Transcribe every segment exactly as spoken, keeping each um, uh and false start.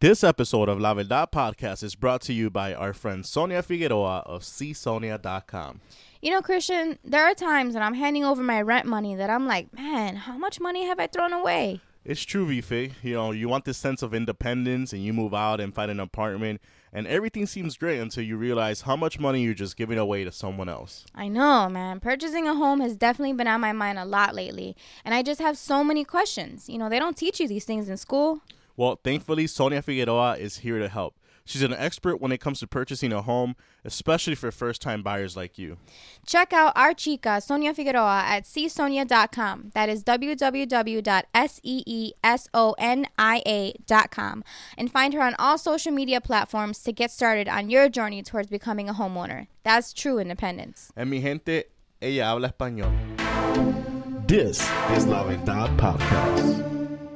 This episode of La Verdad Podcast is brought to you by our friend Sonia Figueroa of see sonia dot com. You know, Christian, there are times when I'm handing over my rent money that I'm like, man, how much money have I thrown away? It's true, Vife. You know, you want this sense of independence and you move out and find an apartment and everything seems great until you realize how much money you're just giving away to someone else. I know, man. Purchasing a home has definitely been on my mind a lot lately. And I just have so many questions. You know, they don't teach you these things in school. Well, thankfully, Sonia Figueroa is here to help. She's an expert when it comes to purchasing a home, especially for first-time buyers like you. Check out our chica, Sonia Figueroa, at see sonia dot com. That is w w w dot seesonia dot com. And find her on all social media platforms to get started on your journey towards becoming a homeowner. That's true independence. And mi gente, ella habla español. This is La Verdad Podcast.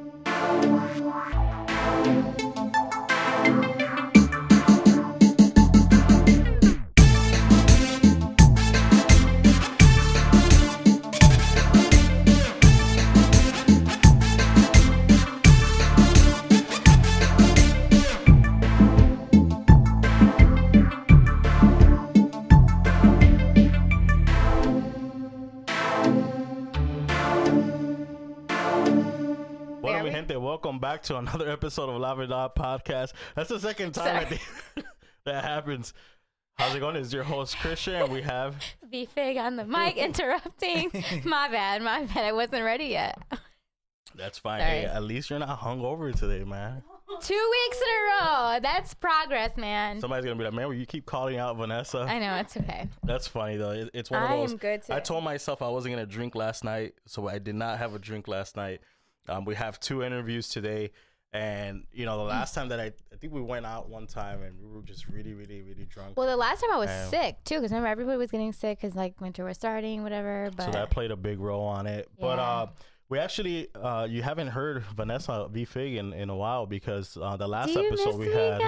Welcome back to another episode of La Verdad Podcast. That's the second time I think that happens. How's it going? It's your host, Christian, and we have... V-Fig on the mic interrupting. My bad, my bad. I wasn't ready yet. That's fine. Hey, at least you're not hungover today, man. Two weeks in a row. That's progress, man. Somebody's going to be like, man, will you keep calling out Vanessa? I know, it's okay. That's funny, though. It, it's one of I those... am good today. I told myself I wasn't going to drink last night, so I did not have a drink last night. Um, we have two interviews today, and you know the last time that I, I think we went out one time and we were just really, really, really drunk. Well, the last time I was and, sick too, because remember everybody was getting sick because like winter was starting, whatever. But so that played a big role on it. Yeah. But uh, we actually, uh, you haven't heard Vanessa V-Fig in, in a while because uh, the last Do you episode miss we me, had,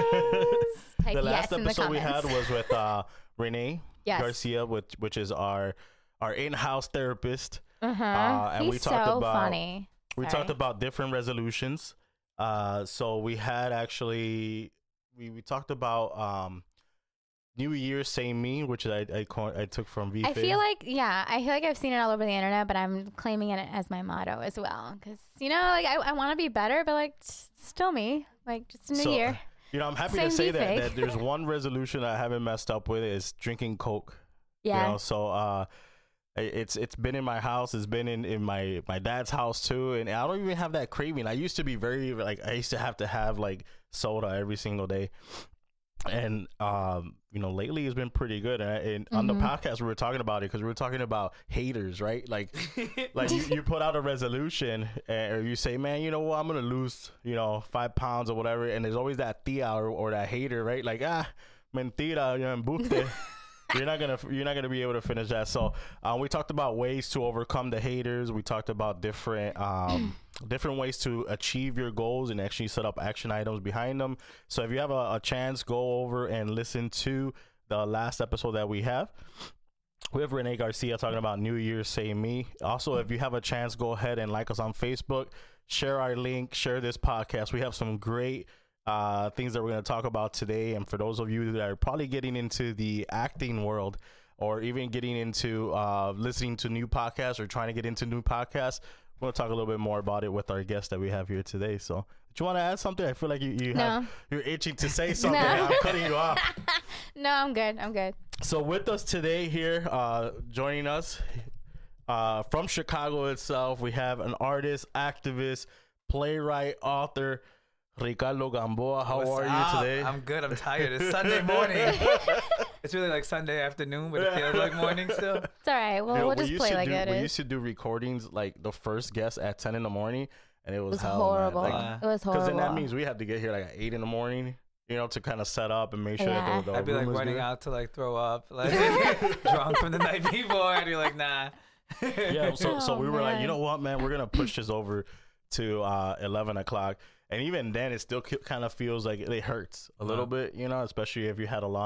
Type the last yes in the episode we had comments. was with uh, Renee Yes. Garcia, which which is our our in-house therapist. Uh-huh. Uh, and He's we talked so about. funny. We Sorry. talked about different resolutions. Uh, so we had actually, we, we talked about um, New Year's Same Me, which I I, I took from V. I feel like, yeah, I feel like I've seen it all over the internet, but I'm claiming it as my motto as well. Because, you know, like I, I want to be better, but like s- still me, like just a new so, year. You know, I'm happy Same to say that, V-Fig. that there's one resolution I haven't messed up with is drinking Coke. Yeah. You know, so uh, It's it's been in my house. It's been in, in my, my dad's house too, and I don't even have that craving. I used to be very like I used to have to have like soda every single day, and um you know lately it's been pretty good. And, and mm-hmm. on the podcast we were talking about it because we were talking about haters, right? Like like you, you put out a resolution and, or you say, man, you know what, I'm gonna lose you know five pounds or whatever, and there's always that tia or, or that hater, right? Like ah mentira, you know, embuste. You're not gonna you're not gonna be able to finish that. So um, we talked about ways to overcome the haters. We talked about different um, different ways to achieve your goals and actually set up action items behind them. So if you have a, a chance, go over and listen to the last episode that we have. We have Renee Garcia talking about New Year's Same Me. Also, if you have a chance, go ahead and like us on Facebook, share our link, share this podcast. We have some great Uh, things that we're going to talk about today. And for those of you that are probably getting into the acting world or even getting into uh, listening to new podcasts or trying to get into new podcasts, we're going to talk a little bit more about it with our guest that we have here today. So do you want to add something? I feel like you, you No. have, you're itching to say something. No. I'm cutting you off. No, I'm good. I'm good. So with us today here, uh, joining us uh, from Chicago itself, we have an artist, activist, playwright, author, Ricardo Gamboa. How What's are up? you today? I'm good. I'm tired. It's Sunday morning. It's really like Sunday afternoon, but it feels like morning still. It's all right. Well, You know, we'll we just used play to like do, it we is. used to do recordings like the first guest at ten in the morning, and it was, It was hell, horrible. man. Like, it was horrible. Because then that means we had to get here like at eight in the morning, you know, to kind of set up and make sure Yeah. that the, the I'd be room like is running good. out to like throw up, like drunk from the night before, and you're like, nah. Yeah, so so Oh, we were like, you man. know what, man, we're gonna push this over to uh, eleven o'clock, and even then, it still kind of feels like it hurts a little Uh-huh. bit, you know, especially if you had a long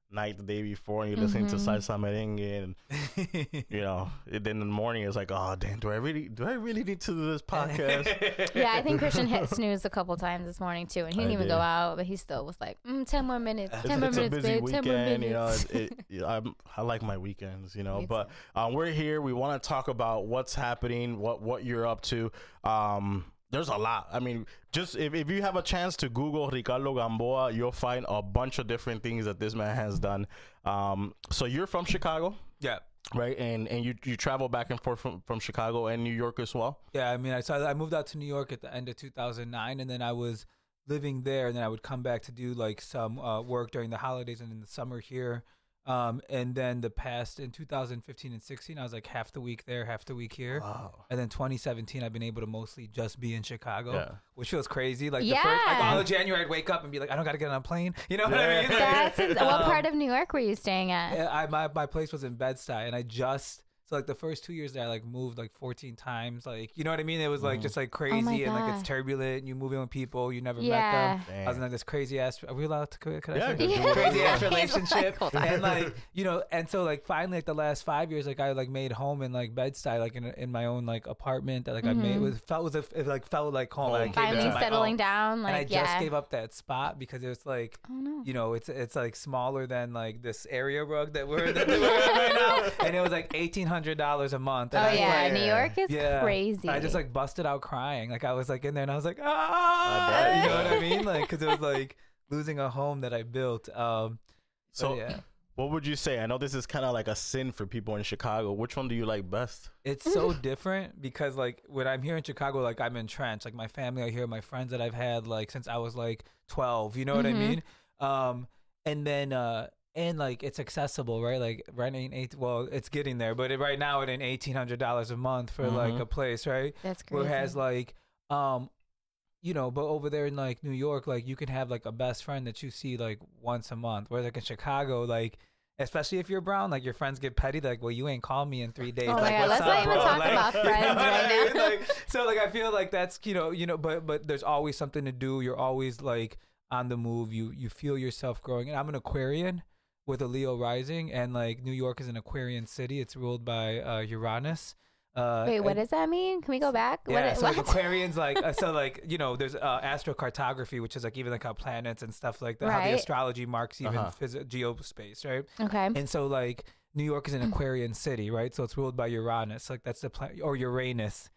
night the day before and you're listening Mhm. to salsa merengue, and you know, then in the morning it's like, oh damn, do I really do I really need to do this podcast? Yeah, I think Christian hit snooze a couple times this morning too, and he didn't I even did. go out, but he still was like, mm, ten more minutes, It's, ten more it's a minutes, busy babe, ten more weekend, you know. minutes. It, it, you know, I'm, I like my weekends, you know. Me But um, we're here. We want to talk about what's happening, what what you're up to. Um, there's a lot. I mean, just if, if you have a chance to Google Ricardo Gamboa, you'll find a bunch of different things that this man has done. Um, so you're from Chicago, Yeah. right? And and you you travel back and forth from, from Chicago and New York as well. Yeah, I mean, I saw I moved out to New York at the end of two thousand nine, and then I was living there, and then I would come back to do like some uh, work during the holidays and in the summer here. Um, and then the past in two thousand fifteen and sixteen, I was like half the week there, half the week here. Wow. And then twenty seventeen, I've been able to mostly just be in Chicago, Yeah. which feels crazy. Like the Yeah. first, like all of January, I'd wake up and be like, I don't got to get on a plane. You know what I mean? Like, That's it. What um, part of New York were you staying at? Yeah, I my my place was in Bed-Stuy, and I just so like the first two years there, I like moved like fourteen times. Like you know what I mean? It was like Mhm. just like crazy, and like God. it's turbulent. And you move in with people you never met Yeah. them. I was in like this crazy ass. Are we allowed to? Could I Yeah, say? good. Yeah. Crazy ass He's like, relationship, hold on. and like you know, and so like finally, like the last five years, like I like made home in like Bed-Stuy, like in in my own like apartment that like I made. It Mhm. was felt was a, it like felt like home. Home. Like, I came Finally into my settling own. down, like and I just yeah. gave up that spot because it was like Oh no. you know, it's it's like smaller than like this area rug that we're, that we're in right now, and it was like eighteen hundred dollars a month. And Oh I was yeah, like, New York is yeah. crazy. I just like busted out crying. Like I was like in there, and I was like, I ah, bet. you know what I mean? Like because it was like losing a home that I built. Um, So so yeah, what would you say? I know this is kind of like a sin for people in Chicago. Which one do you like best? it's so different because like when I'm here in Chicago, like I'm entrenched. Like my family are here, my friends that I've had like since I was like twelve. You know what I Mhm. mean? Um, and then uh. And like it's accessible, right? Like renting eight. Well, it's getting there, but it, right now it ain't eighteen hundred dollars a month for like Mhm. a place, right? That's crazy. Whereas like, um, you know, but over there in like New York, like you can have like a best friend that you see like once a month. Whereas like in Chicago, like especially if you're brown, like your friends get petty. They're like, well, you ain't called me in three days. Oh my like, God, what's let's up, not even bro? talk Like, about you know friends what I right mean? now. Like, so like I feel like that's you know you know, but but there's always something to do. You're always like on the move. You you feel yourself growing. And I'm an Aquarian with a Leo rising, and like New York is an Aquarian city. It's ruled by uh, Uranus. Uh, Wait, what and- does that mean? Can we go back? yeah, what, so like what? Aquarians, like uh, so, like you know, there's uh, astrocartography, which is like even like how planets and stuff like that, how the Right. astrology marks even Uh-huh. phys- geospace, right? Okay. And so like New York is an Aquarian city, right? So it's ruled by Uranus, like that's the planet, or Uranus,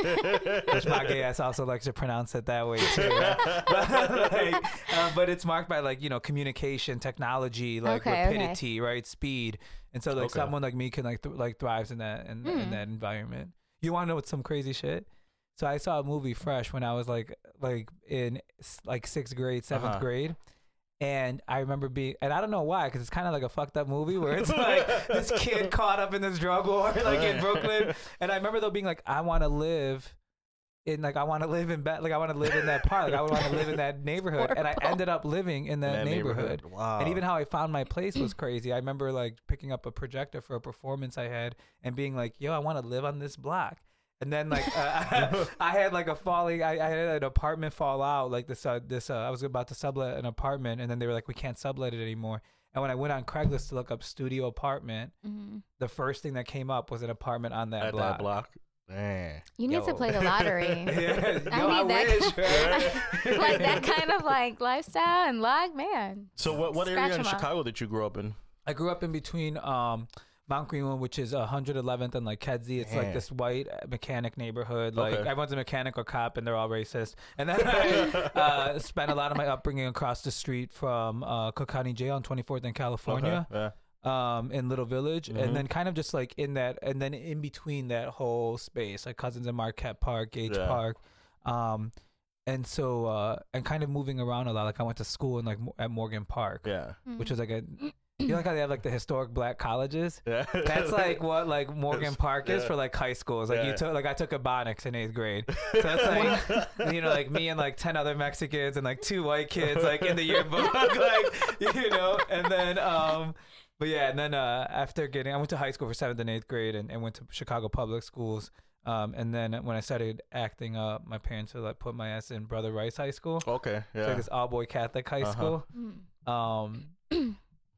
which my gay ass also likes to pronounce it that way too. Right? but, like, uh, but it's marked by like you know communication, technology, like Okay, okay. rapidity, right? Speed, and so like Okay. someone like me can like th- like thrives in that in, in Hmm. that environment. You want to know what's some crazy shit? So I saw a movie Fresh when I was like like in s- like sixth grade, seventh Uh-huh. grade. And I remember being, and I don't know why, because it's kind of like a fucked up movie where it's like this kid caught up in this drug war, like in Brooklyn. And I remember though being like, I want to live in, like, I want to live in, ba- like, I want to live in that park. Like, I want to live in that neighborhood. And I Horrible. ended up living in that, That neighborhood. Wow. And even how I found my place was crazy. I remember like picking up a projector for a performance I had and being like, yo, I want to live on this block. And then like uh, I had like a falling, I, I had an apartment fall out. Like this, uh, this uh, I was about to sublet an apartment, and then they were like, we can't sublet it anymore. And when I went on Craigslist to look up studio apartment, Mhm. the first thing that came up was an apartment on that at block. that block. Man. You need to Yo. play the lottery. Yeah, I yo, I need that wish, kind- right? like that kind of like lifestyle and luck, man. So what what Scratch area in 'em up. Chicago did you grow up in? I grew up in between um, Mount Greenwood, which is one hundred eleventh, and like Kedzie. It's like Man. this white mechanic neighborhood. Like Okay. everyone's a mechanic or cop, and they're all racist. And then I uh, spent a lot of my upbringing across the street from uh, Cook County Jail on twenty-fourth in California, Okay. Yeah. um, in Little Village, Mhm. and then kind of just like in that, and then in between that whole space, like Cousins and Marquette Park, Gage Yeah. Park. Um, and so, uh, and kind of moving around a lot. Like I went to school in like Mo- at Morgan Park, Yeah. which was like a, you know, like how they have like the historic black colleges. Yeah. That's like what like Morgan Park is Yeah. for like high schools. Like Yeah. you took like I took Ebonics in eighth grade. So that's like you know like me and like ten other Mexicans and like two white kids like in the yearbook like you know and then um but yeah and then uh after getting I went to high school for seventh and eighth grade and, and went to Chicago public schools. Um, and then when I started acting up, my parents would like put my ass in Brother Rice High School. Okay. It's Yeah. like this all boy Catholic high Uh-huh. school. Mm. Um,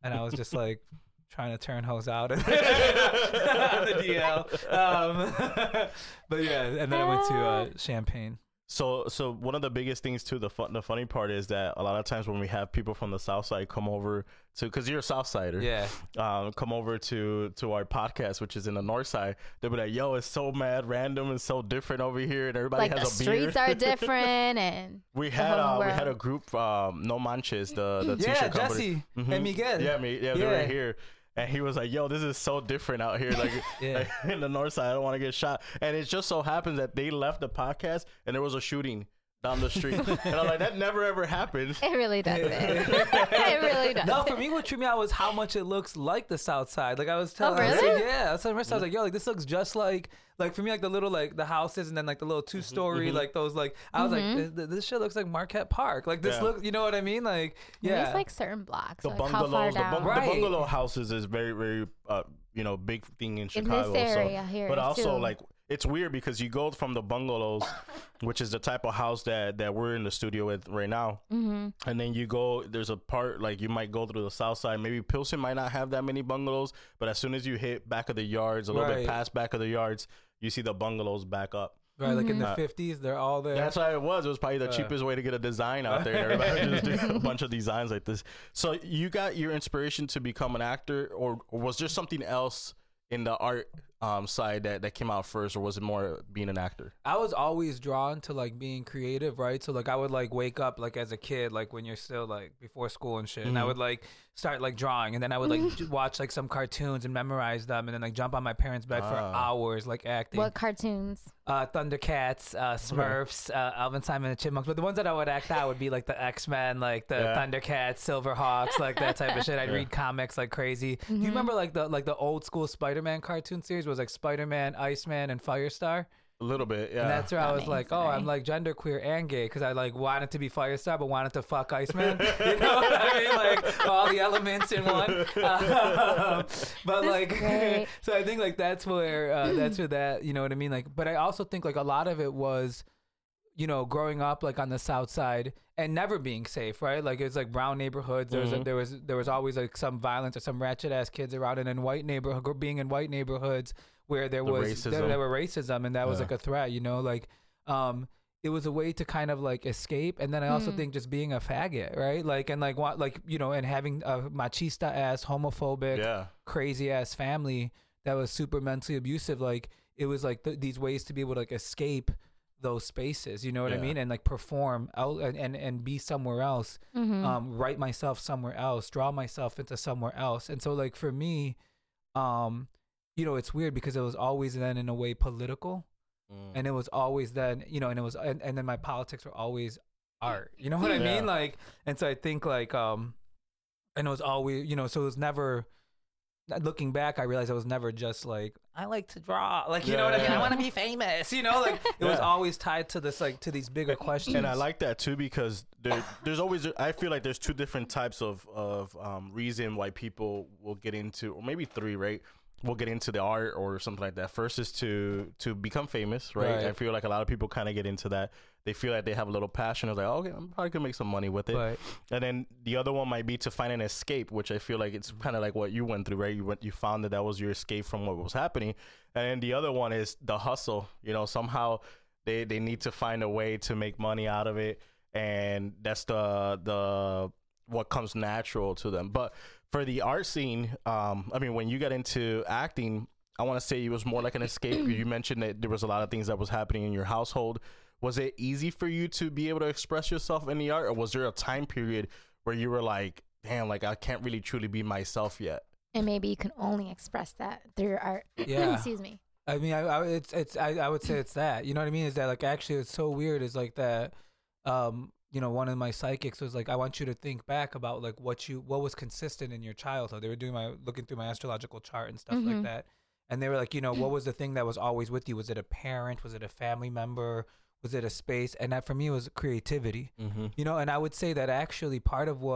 and I was just like trying to turn hoes out on the D L. Um, but yeah, and then I went to uh, Champaign. So, so one of the biggest things too, the fun, the funny part is that a lot of times when we have people from the South Side come over to, because you're a South Sider, yeah, um, come over to to our podcast, which is in the North Side, they'll be like, "Yo, it's so mad random and so different over here, and everybody like has the a beard." streets are different, and we the had whole uh, we had a world. group, um, No Manches, the the yeah, t-shirt company. Jesse Mhm. and Miguel. Yeah, me, yeah, they Yeah. were here. And he was like, "Yo, this is so different out here, like, Yeah. like in the North Side. I don't want to get shot." And it just so happens that they left the podcast, and there was a shooting down the street. And I'm like, that never ever happened. it really doesn't. It really does. No, for me, what tripped me out was how much it looks like the South Side. Like I was telling, I was really? like, yeah, I was telling Marissa, I was like, yo, like this looks just like, like for me, like the little like the houses and then like the little two story, like those like I was Mhm. like, this, this shit looks like Marquette Park. Like this Yeah. looks, you know what I mean? Like Maybe yeah, it's like certain blocks. The like how far bungalows, the, down. bung- the Right. bungalow houses is very, very, uh, you know, big thing in in Chicago. this area so, here. but also too. like it's weird because you go from the bungalows, which is the type of house that that we're in the studio with right now, Mhm. and then you go. There's a part like you might go through the South Side. Maybe Pilsen might not have that many bungalows, but as soon as you hit back of the yards, a little Right. bit past back of the yards, you see the bungalows back up. right, like in the Mhm. fifties, they're all there. That's how it was. It was probably the Uh. cheapest way to get a design out there. Everybody just did a bunch of designs like this. So you got your inspiration to become an actor, or, or was there something else in the art um, side that, that came out first, or was it more being an actor? I was always drawn to like being creative, right? So like I would like wake up like as a kid, like when you're still like before school and shit, and I Mhm. would like start like drawing, and then I would like j- watch like some cartoons and memorize them, and then like jump on my parents' bed for Ah. hours like acting. What cartoons? Uh, Thundercats, uh, Smurfs, uh, Alvin, Simon and the Chipmunks. But the ones that I would act out would be like the X-Men, like the Yeah. Thundercats, Silverhawks, like that type of shit. I'd Yeah. read comics like crazy. Mm-hmm. Do you remember like the like the old school Spider-Man cartoon series was like Spider-Man, Iceman, and Firestar? A little bit, yeah. And that's where I was Funny, like, oh, sorry. I'm like genderqueer and gay because I like wanted to be Firestar but wanted to fuck Iceman. You know what I mean? Like all the elements in one. Um, but That's like, great. so I think like that's where uh, that's where that you know what I mean. Like, but I also think like a lot of it was, you know, growing up like on the South Side and never being safe, right? Like it's like brown neighborhoods. There was Mhm. there was there was always like some violence or some ratchet ass kids around, and in white neighborhood, being in white neighborhoods where there The was there, racism. there were racism, and that was Yeah. like a threat, you know, like um it was a way to kind of like escape. And then I also Mm. think just being a faggot, right? Like and like what like you know, and having a machista ass, homophobic, Yeah. crazy ass family that was super mentally abusive, like it was like th- these ways to be able to like escape those spaces, you know what I Yeah. mean, and like perform out and, and and be somewhere else, Mhm. um write myself somewhere else, draw myself into somewhere else. And so like for me, um you know, it's weird because it was always then in a way political, Mm. and it was always then, you know, and it was and, and then my politics were always art, you know what I Yeah. mean, like. And so I think like um and it was always, you know, so it was never, looking back I realized it was never just like I like to draw, like, you know what I mean, Yeah. I want to be famous, you know, like it was Yeah. always tied to this like to these bigger questions. And I like that too because there, there's always I feel like there's two different types of of um, reason why people will get into, or maybe three, right? Will get into the art or something like that. First is to to become famous, right? Right. I feel like a lot of people kind of get into that. They feel like they have a little passion. It's like, oh, okay, I'm probably gonna make some money with it. But And then the other one might be to find an escape, which I feel like it's kind of like what you went through, right? You went, you found that that was your escape from what was happening. And then the other one is the hustle. You know, somehow they they need to find a way to make money out of it, and that's the the what comes natural to them. But for the art scene, um, I mean, when you got into acting, I want to say it was more like an escape. You mentioned that there was a lot of things that was happening in your household. Was it easy for you to be able to express yourself in the art, or was there a time period where you were like, damn, like I can't really truly be myself yet? And maybe you can only express that through your art. Yeah. Excuse me. I mean, I, I it's it's I, I would say it's that, you know what I mean, is that like actually it's so weird is like that, um you know, one of my psychics was like, I want you to think back about like what you what was consistent in your childhood. They were doing my looking through my astrological chart and stuff like Mhm. that, and they were like, you know, what was the thing that was always with you? Was it a parent? Was it a family member? Was it a space? And that for me was creativity, Mm-hmm. you know. And I would say that actually part of what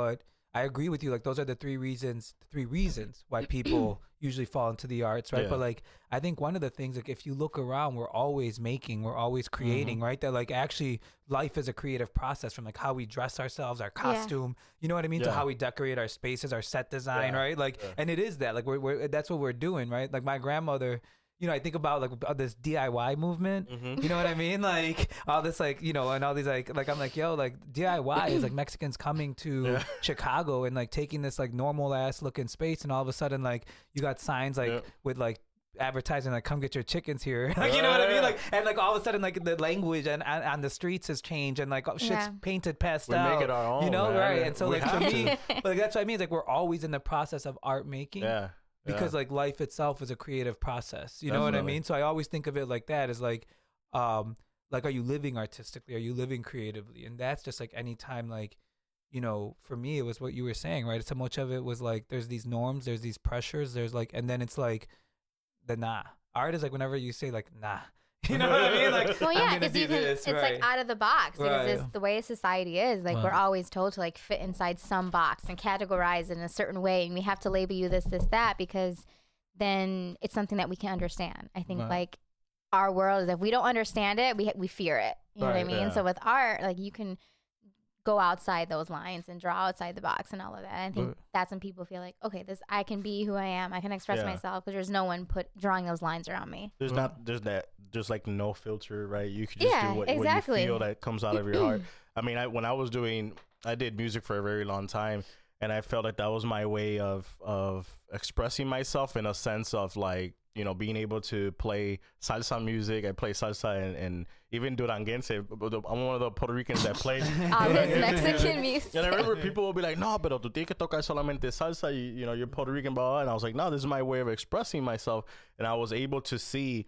I agree with you. Like, those are the three reasons, three reasons why people usually fall into the arts, right? Yeah. But like, I think one of the things, like, if you look around, we're always making, we're always creating, Mm-hmm. right? That like actually life is a creative process, from like how we dress ourselves, our Yeah. costume, you know what I mean? To Yeah. how we decorate our spaces, our set design, Yeah. right? Like, Yeah. and it is that, like, we're, we're, that's what we're doing, right? Like my grandmother, you know, I think about like about this D I Y movement. Mhm. You know what I mean? Like all this, like, you know, and all these, like, like I'm like, yo, like D I Y is like Mexicans coming to Yeah. Chicago and like taking this like normal ass looking space, and all of a sudden, like, you got signs like Yeah. with like advertising like come get your chickens here. Like, you know what I mean? Yeah. Like, and like all of a sudden, like the language and on, on the streets has changed, and like shit's Yeah. painted pastel. We make it our own, you know, man. right? And so We like for have me, to. like that's what I mean. It's like we're always in the process of art making. Yeah. Because yeah. like life itself is a creative process, you know what I Definitely. mean? So I always think of it like that, as like, um, like, are you living artistically? Are you living creatively? And that's just like any time, like, you know, for me, it was what you were saying, right? So much of it was like, there's these norms, there's these pressures, there's like, and then it's like the nah. Art is like whenever you say like nah, you know what I mean? Like, Well, I'm yeah, gonna because do you can. this, It's right? like out of the box because Right. it's the way society is. Like we're Right. always told to like fit inside some box and categorize in a certain way, and we have to label you this, this, that, because then it's something that we can understand. I think Right. like our world is, if we don't understand it, we we fear it. You know what I Right, mean? yeah. So with art, like you can go outside those lines and draw outside the box and all of that. And I think Right. that's when people feel like, okay, this I can be who I am. I can express Yeah. myself because there's no one put drawing those lines around me. There's Well- not there's that there's like no filter, right? You could just Yeah, do what, exactly. what you feel that comes out of your heart. I mean, I when I was doing I did music for a very long time, and I felt like that was my way of of expressing myself, in a sense of like, you know, being able to play salsa music. I play salsa and, and even duranguense. I'm one of the Puerto Ricans that played. All this Mexican music. And I remember people would be like, no, pero tú tienes que tocar solamente salsa. You, you know, you're Puerto Rican, blah, blah. And I was like, no, this is my way of expressing myself. And I was able to see,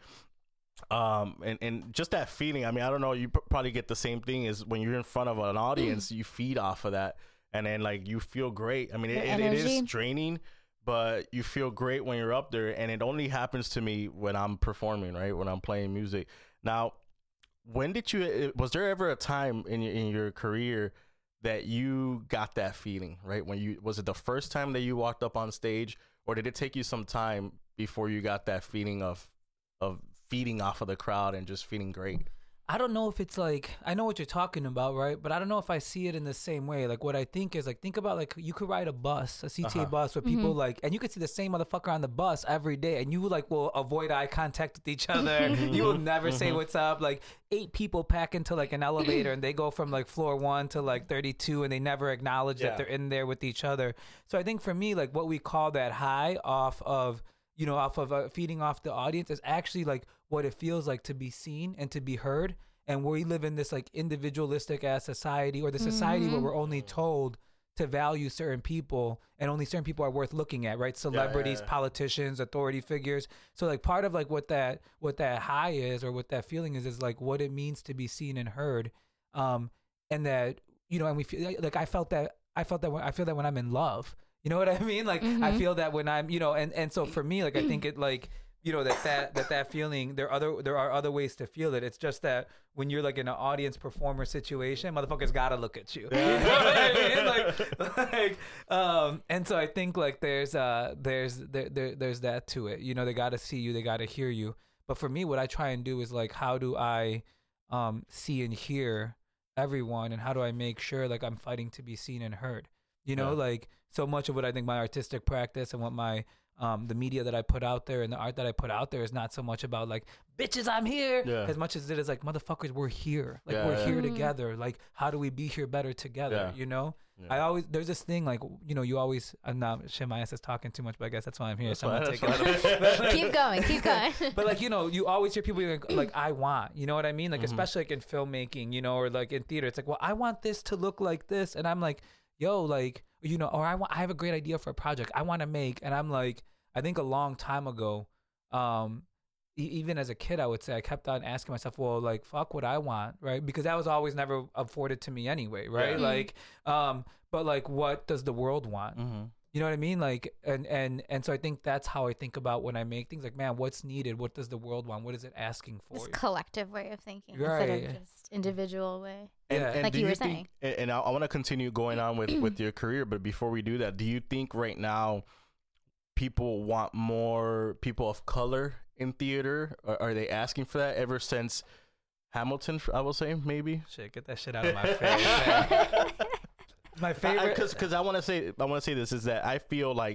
um, and, and just that feeling. I mean, I don't know, you p- probably get the same thing as when you're in front of an audience, you feed off of that. And then, like, you feel great. I mean, it, Your it, it is energy. draining, but you feel great when you're up there. And it only happens to me when I'm performing, right? When I'm playing music. Now, when did you, was there ever a time in your, in your career that you got that feeling, right? When you, was it the first time that you walked up on stage, or did it take you some time before you got that feeling of, of feeding off of the crowd and just feeling great? I don't know if it's like, I know what you're talking about, right? But I don't know if I see it in the same way. Like, what I think is, like, think about, like, you could ride a bus, a C T A Uh-huh. bus, where people like, and you could see the same motherfucker on the bus every day, and you like will avoid eye contact with each other. You will never say what's up. Like, eight people pack into like an elevator, and they go from like floor one to like thirty-two, and they never acknowledge Yeah. that they're in there with each other. So I think for me, like, what we call that high off of, you know, off of uh, feeding off the audience is actually like what it feels like to be seen and to be heard. And we live in this like individualistic ass society, or the society where we're only told to value certain people, and only certain people are worth looking at, right? Celebrities, yeah. politicians, authority figures. So like part of like what that what that high is, or what that feeling is, is like what it means to be seen and heard. Um, and that, you know, and we feel like I felt that I felt that when, I feel that when I'm in love. You know what I mean? Like I feel that when I'm, you know, and and so for me, like I think it like, you know, that that that that feeling, there are other there are other ways to feel it. It's just that when you're like in an audience performer situation, motherfuckers gotta look at you. You know what I mean? Like, like, um, and so I think like there's uh there's there, there there's that to it. You know, they gotta see you, they gotta hear you. But for me, what I try and do is like, how do I um see and hear everyone, and how do I make sure like I'm fighting to be seen and heard? You know, Yeah. like so much of what I think my artistic practice and what my um, the media that I put out there and the art that I put out there is not so much about like, bitches, I'm here, Yeah. as much as it is like, motherfuckers, we're here. Like, Yeah, we're yeah. here Mhm. together. Like, how do we be here better together? Yeah. You know? Yeah. I always, there's this thing like, you know, you always, I'm not, shit, my ass is talking too much, but I guess that's why I'm here. That's So I'm fine, gonna that's take it. fine. Keep going, keep going. But like, you know, you always hear people like, like, I want, you know what I mean? Like, Mhm. especially like in filmmaking, you know, or like in theater, it's like, well, I want this to look like this. And I'm like, yo, like, you know, or I want, I have a great idea for a project I want to make. And I'm like, I think a long time ago, um, e- even as a kid, I would say I kept on asking myself, well, like, fuck what I want, right? Because that was always never afforded to me anyway, right? Yeah. Like, um, but like, what does the world want? Mm-hmm. You know what I mean? Like, and, and, and so I think that's how I think about when I make things like, man, what's needed? What does the world want? What is it asking for? This you? collective way of thinking Right. instead of just individual way. And, Yeah. and Like do you were think, saying. and and I, I want to continue going on with, with your career, but before we do that, do you think right now people want more people of color in theater? Or are they asking for that ever since Hamilton, I will say, maybe? Shit, get that shit out of my face. man. My favorite. Because because I want to say I want to say this is that I feel like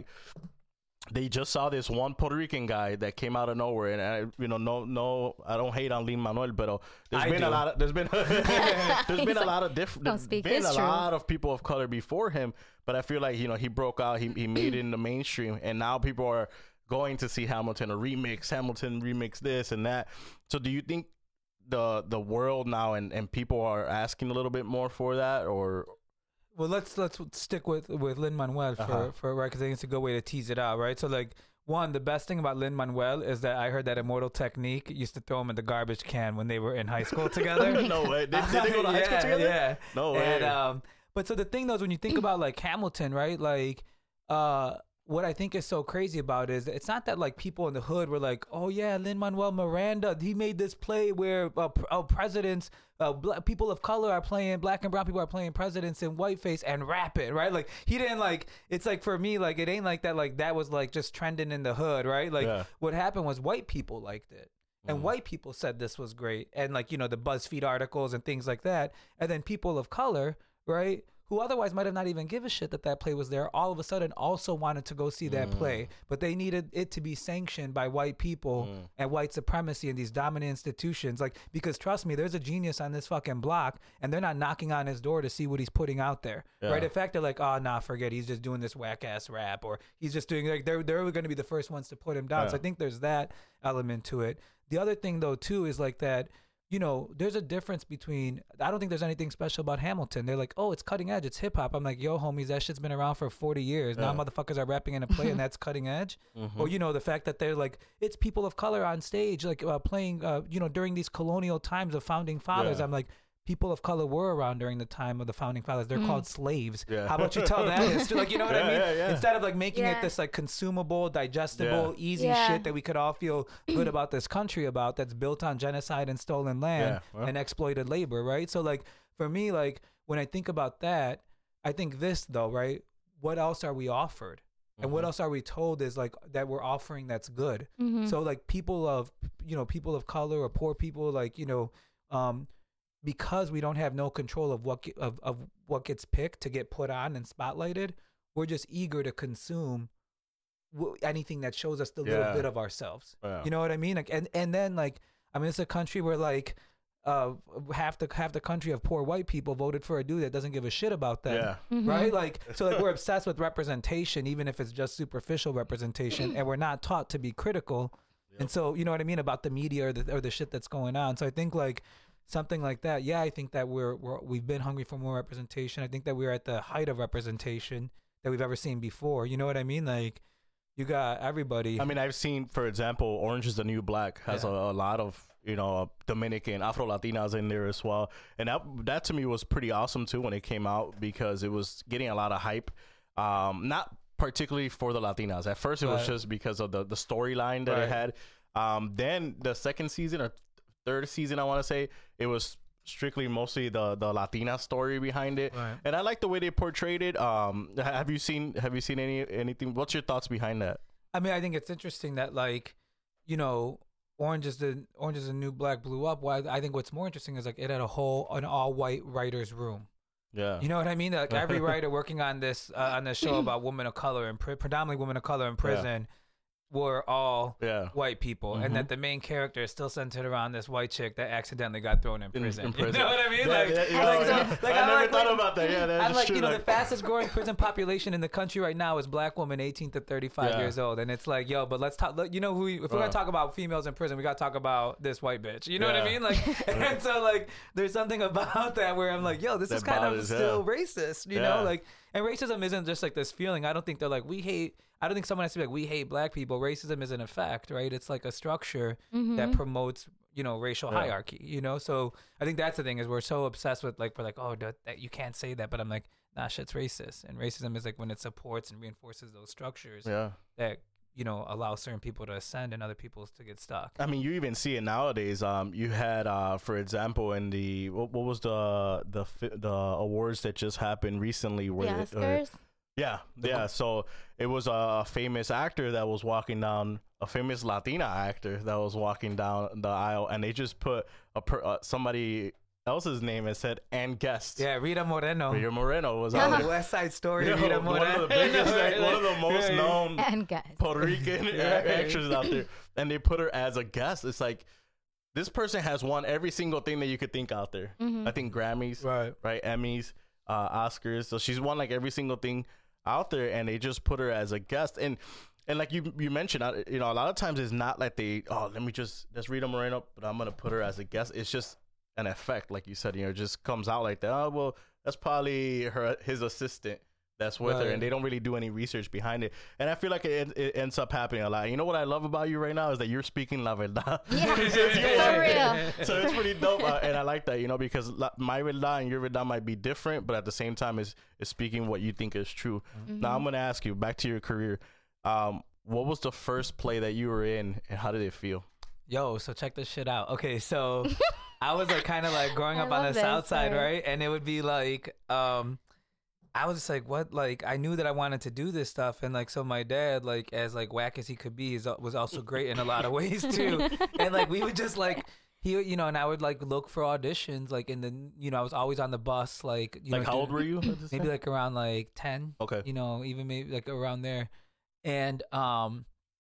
they just saw this one Puerto Rican guy that came out of nowhere, and I, you know, no, no, I don't hate on Lin Manuel, but uh, there's I been do. a lot of there's been there's been He's a like, lot of different "Don't there's speak been his a truth." lot of people of color before him, but I feel like you know he broke out, he he made it in the mainstream, and now people are going to see Hamilton or remix Hamilton, remix this and that. So do you think the the world now and and people are asking a little bit more for that, or? Well, let's let's stick with with Lin Manuel for Uh-huh. for right because I think it's a good way to tease it out, right? So like one, the best thing about Lin Manuel is that I heard that Immortal Technique used to throw him in the garbage can when they were in high school together. No way. Did, did they go to high school Yeah, together? Yeah. No way. And um, but so the thing though is when you think about like Hamilton, right? Like, uh, what I think is so crazy about it is it's not that like people in the hood were like, oh yeah, Lin Manuel Miranda, he made this play where uh, pr- uh, presidents, uh, bla- people of color are playing, black and brown people are playing presidents in whiteface and rap it, right? Like he didn't like. It's like for me, like it ain't like that. Like that was like just trending in the hood, right? Like Yeah. what happened was white people liked it. And Mhm. white people said this was great. And like, you know, the BuzzFeed articles and things like that. And then people of color, right, who otherwise might have not even give a shit that that play was there, all of a sudden also wanted to go see that Mm. play. But they needed it to be sanctioned by white people Mm. and white supremacy and these dominant institutions. Like, because trust me, there's a genius on this fucking block and they're not knocking on his door to see what he's putting out there. Yeah. Right? In fact, they're like, oh, nah, forget it. He's just doing this whack ass rap or he's just doing like, they're, they're going to be the first ones to put him down. Yeah. So I think there's that element to it. The other thing though, too, is like that, you know, there's a difference between, I don't think there's anything special about Hamilton. They're like, oh, it's cutting edge, it's hip hop. I'm like, yo, homies, that shit's been around for forty years. Now Yeah. motherfuckers are rapping in a play and that's cutting edge. Mhm. Or, you know, the fact that they're like, it's people of color on stage, like uh, playing, uh, you know, during these colonial times of founding fathers. Yeah. I'm like, people of color were around during the time of the founding fathers. They're Mm. called slaves. Yeah. How about you tell that? It's like, you know what Yeah, I mean? yeah, yeah. Instead of like making it Yeah. this like consumable, digestible, easy Yeah. shit that we could all feel good about this country about that's built on genocide and stolen land Yeah, well. and exploited labor, right? So like for me, like when I think about that, I think this though, right? What else are we offered? And what Mhm. else are we told is like that we're offering that's good. Mhm. So like people of you know people of color or poor people, like you know, um, because we don't have no control of what ge- of of what gets picked to get put on and spotlighted, we're just eager to consume w- anything that shows us the little Yeah. bit of ourselves. Yeah. You know what I mean? Like and and then like I mean it's a country where like uh half the half the country of poor white people voted for a dude that doesn't give a shit about them. Yeah. Mhm. Right? Like, so like we're obsessed with representation, even if it's just superficial representation, and we're not taught to be critical. And so, you know what I mean about the media or the, or the shit that's going on. So I think like something like that. Yeah, I think that we're, we're we've been hungry for more representation. I think that we're at the height of representation that we've ever seen before. You know what I mean? Like, you got everybody. I mean, I've seen, for example, Orange is the New Black has Yeah. a, a lot of, you know, Dominican, Afro Latinas in there as well. And that, that to me was pretty awesome too when it came out because it was getting a lot of hype. Um, not particularly for the Latinas. At first, it was Right. just because of the, the storyline that Right. it had. Um, then the second season or third season, I want to say, it was strictly mostly the the Latina story behind it. Right. And I like the way they portrayed it. Um, ha- have you seen Have you seen any anything? What's your thoughts behind that? I mean, I think it's interesting that like, you know, Orange is the Orange is the New Black blew up. Why I think what's more interesting is like it had a whole an all white writers room. Yeah. You know what I mean? Like every writer working on this uh, on this show about women of color and pri- predominantly women of color in prison were all Yeah. white people, Mhm. and that the main character is still centered around this white chick that accidentally got thrown in In- prison. in prison. You know what I mean? Yeah, like, yeah, yeah, like, yeah. so, like, I I'm never like, thought like- about that. Yeah, that's I'm like, true. you know, Like- the fastest growing prison population in the country right now is black women eighteen to thirty-five Yeah. years old, and it's like, yo, but let's talk. look, You know, who we, if we're Uh. gonna talk about females in prison, we gotta talk about this white bitch. You know what I Yeah. mean? Like, and so like, there's something about that where I'm like, yo, this That is kind of bothers, still yeah. racist. You Yeah. know, like, and racism isn't just like this feeling. I don't think they're like we hate. I don't think someone has to be like we hate black people. Racism is an effect, right? It's like a structure Mhm. that promotes you know racial Yeah. hierarchy. You know, so I think that's the thing is we're so obsessed with like we're like oh that, that you can't say that, but I'm like that shit's racist. And racism is like when it supports and reinforces those structures Yeah. that, you know, allow certain people to ascend and other people to get stuck. I mean, you even see it nowadays. Um, you had, uh, for example, in the what, what was the the fi- the awards that just happened recently? The Where they- uh, Oscars. yeah, yeah. So it was a famous actor that was walking down, a famous Latina actor that was walking down the aisle, and they just put a per, uh, somebody else's name and said "and guest." Yeah, Rita Moreno. Rita Moreno was Oh, on the there. West Side Story. You know, Rita one Moreno. of the biggest, like, one of the most Right. known And guys. Puerto Rican Right. actors out there, and they put her as a guest. It's like this person has won every single thing that you could think out there. Mhm. I think Grammys, Right. right, Emmys, uh, Oscars. So she's won like every single thing out there, and they just put her as a guest. And and like you you mentioned, uh, you know, a lot of times it's not like they oh let me just just Rita Moreno, but I'm gonna put her as a guest. It's just an effect, like you said, you know, it just comes out like that. Oh well, that's probably her his assistant that's with her, Right. and they don't really do any research behind it. And I feel like it, it ends up happening a lot. You know what I love about you right now is that you're speaking la verdad. Yeah, It's just you. for real. So it's pretty dope, uh, and I like that, you know, because la- my verdad and your verdad might be different, but at the same time, is is speaking what you think is true. Mm-hmm. Now I'm gonna ask you back to your career. Um, what was the first play that you were in, and how did it feel? Yo, so check this shit out. Okay, so I was like kind of like growing I up on the love this, south side, sorry. right? And it would be like, um, I was just like, what? Like, I knew that I wanted to do this stuff, and like, so my dad, like, as like whack as he could be, is was also great in a lot of ways too. And like, we would just like. He, you know, and I would like look for auditions, like in the, you know, I was always on the bus, like, you Like, know, how do- old were you? Maybe like around like ten. Okay. You know, even maybe like around there. And um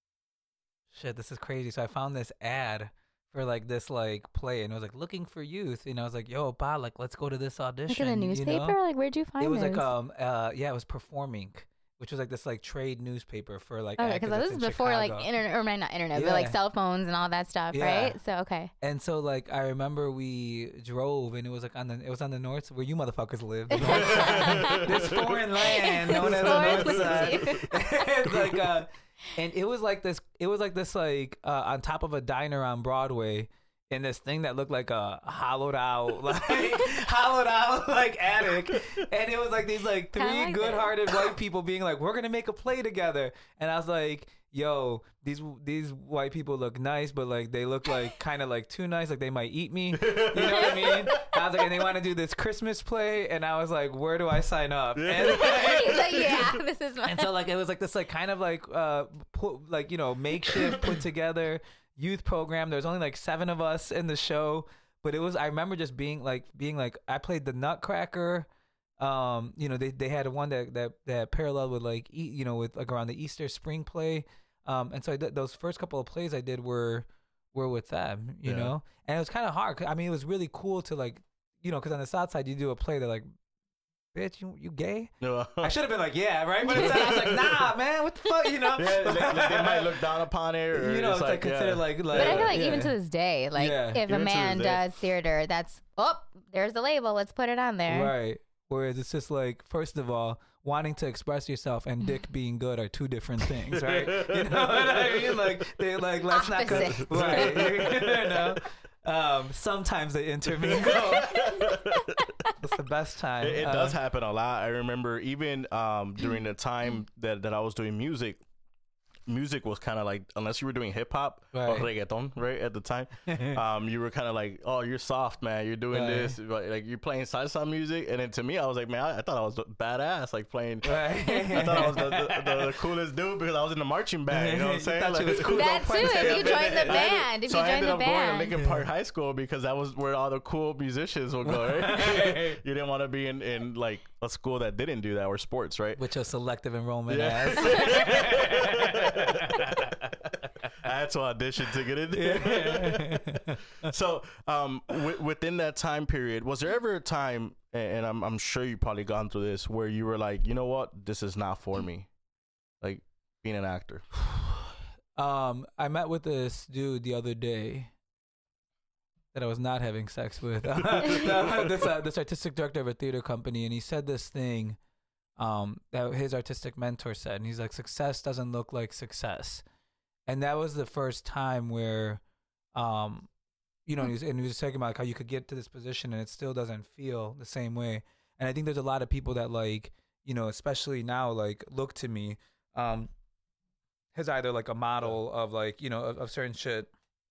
shit, this is crazy. So I found this ad for like this like play, and it was like looking for youth. And I was like, yo, pa, like let's go to this audition. Like in the you newspaper? know? Like, where'd you find It was those? like um uh yeah, it was Performing, which was like this like trade newspaper for like Okay, actors because that's this is in before like Chicago. internet, or not internet, but like Yeah. cell phones and all that stuff, Yeah. right? So okay. And so like I remember we drove, and it was like on the it was on the north where you motherfuckers live, the north side. This foreign land known as the Foreign north side. land. It's like uh, and it was like this. It was like this like uh, on top of a diner on Broadway. In this thing that looked like a hollowed out, like hollowed out, like attic, and it was like these like three Kinda like good-hearted white people being like, "We're gonna make a play together," and I was like, "Yo, these these white people look nice, but like they look like kind of like too nice, like they might eat me." You know what I mean? I was like, and they want to do this Christmas play, and I was like, "Where do I sign up?" And, He's like, yeah, this is my. and so like it was like this like kind of like uh put, like you know makeshift put together youth program. There was only like seven of us in the show, but it was I remember just being like being like I played the Nutcracker. Um, you know they they had one that that that paralleled with like e- you know with like around the Easter spring play. Um, and so I did, those first couple of plays I did were were with them, you Yeah. know, and it was kind of hard. 'Cause, I mean, it was really cool to like you know because on the south side you do a play that like. Bitch, you you gay? No. I should have been like, yeah, right? But instead I was like, nah, man, what the fuck, you know? Yeah, like, like they might look down upon it, or you know, it's, like, yeah. considered like, like. But I feel like yeah. even to this day, like Yeah. if Even a to man this day. does theater, that's oh, there's the label. Let's put it on there. Right. Whereas it's just like, first of all, wanting to express yourself and dick being good are two different things, right? You know what I mean? Like they like let's not go Opposites. right. You know. Um, sometimes they intermingle. It's the best time. It, it Uh, does happen a lot. I remember even um, during the time that, that I was doing music, music was kind of like, unless you were doing hip hop or Right. reggaeton, right, at the time, um, you were kind of like, oh, you're soft, man. You're doing Right. this. Like, like, you're playing salsa music. And then to me, I was like, man, I, I thought I was badass, like playing. Right. I thought I was the, the, the coolest dude because I was in the marching band. You know what I'm You thought thought like, you was cool. That too. If you join the band, if so you I join ended the up going to band, Lincoln Park High School because that was where all the cool musicians would go, right? You didn't want to be in, in like a school that didn't do that or sports, right? With your selective enrollment Yeah. ass. I had to audition to get in there. So, um, w- within that time period, was there ever a time, and I'm I'm sure you probably gone through this, where you were like, you know what, this is not for me, like being an actor? Um, I met with this dude the other day that I was not having sex with. this uh, this artistic director of a theater company, and he said this thing um, that his artistic mentor said, and he's like, "Success doesn't look like success," and that was the first time where, um, you know, and he was, and he was talking about like how you could get to this position and it still doesn't feel the same way. And I think there's a lot of people that like, you know, especially now, like look to me um, as either like a model of like, you know, of, of certain shit.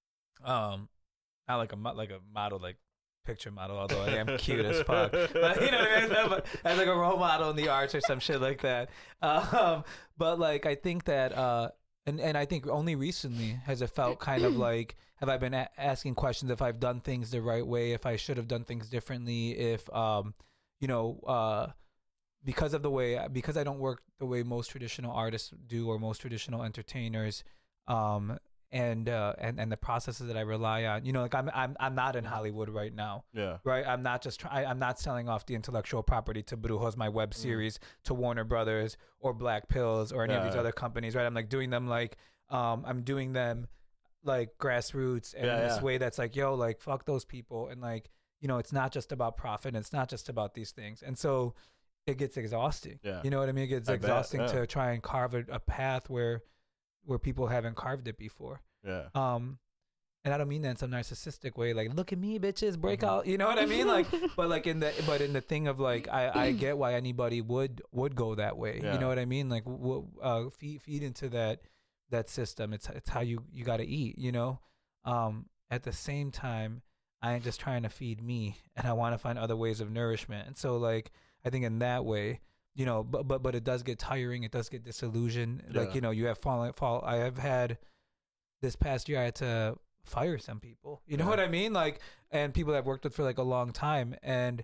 Um, not like a, mo- like a model, like picture model, although I am cute as fuck. But you know what I mean? But as like a role model in the arts or some shit like that. Um, but like, I think that, uh, and, and I think only recently has it felt kind of like, have I been a- asking questions if I've done things the right way, if I should have done things differently, if, um, you know, uh, because of the way, because I don't work the way most traditional artists do or most traditional entertainers, um, and uh and and the processes that I rely on, you know, like I'm I'm I'm not in Hollywood right now. Yeah. Right. I'm not just trying. I'm not selling off the intellectual property to Brujos, my web series, mm. to Warner Brothers or Black Pills or any yeah. of these other companies. Right. I'm like doing them like um I'm doing them like grassroots and yeah, in this yeah. way that's like, yo, like fuck those people, and like, you know, it's not just about profit. It's not just about these things, and so it gets exhausting. Yeah. You know what I mean? It gets I exhausting bet, yeah. to try and carve a, a path where. where people haven't carved it before. Yeah. Um, and I don't mean that in some narcissistic way, like, look at me, bitches, break mm-hmm. out. You know what I mean? Like, but like in the, but in the thing of like, I, I get why anybody would, would go that way. Yeah. You know what I mean? Like, w- uh, feed, feed into that, that system. It's, it's how you, you got to eat, you know? Um, at the same time, I ain't just trying to feed me, and I want to find other ways of nourishment. And so like, I think in that way, you know, but but but it does get tiring. It does get disillusioned. Yeah. Like, you know, you have fallen fall. I have had this past year. I had to fire some people. You know yeah. what I mean? Like, and people that I've worked with for like a long time, and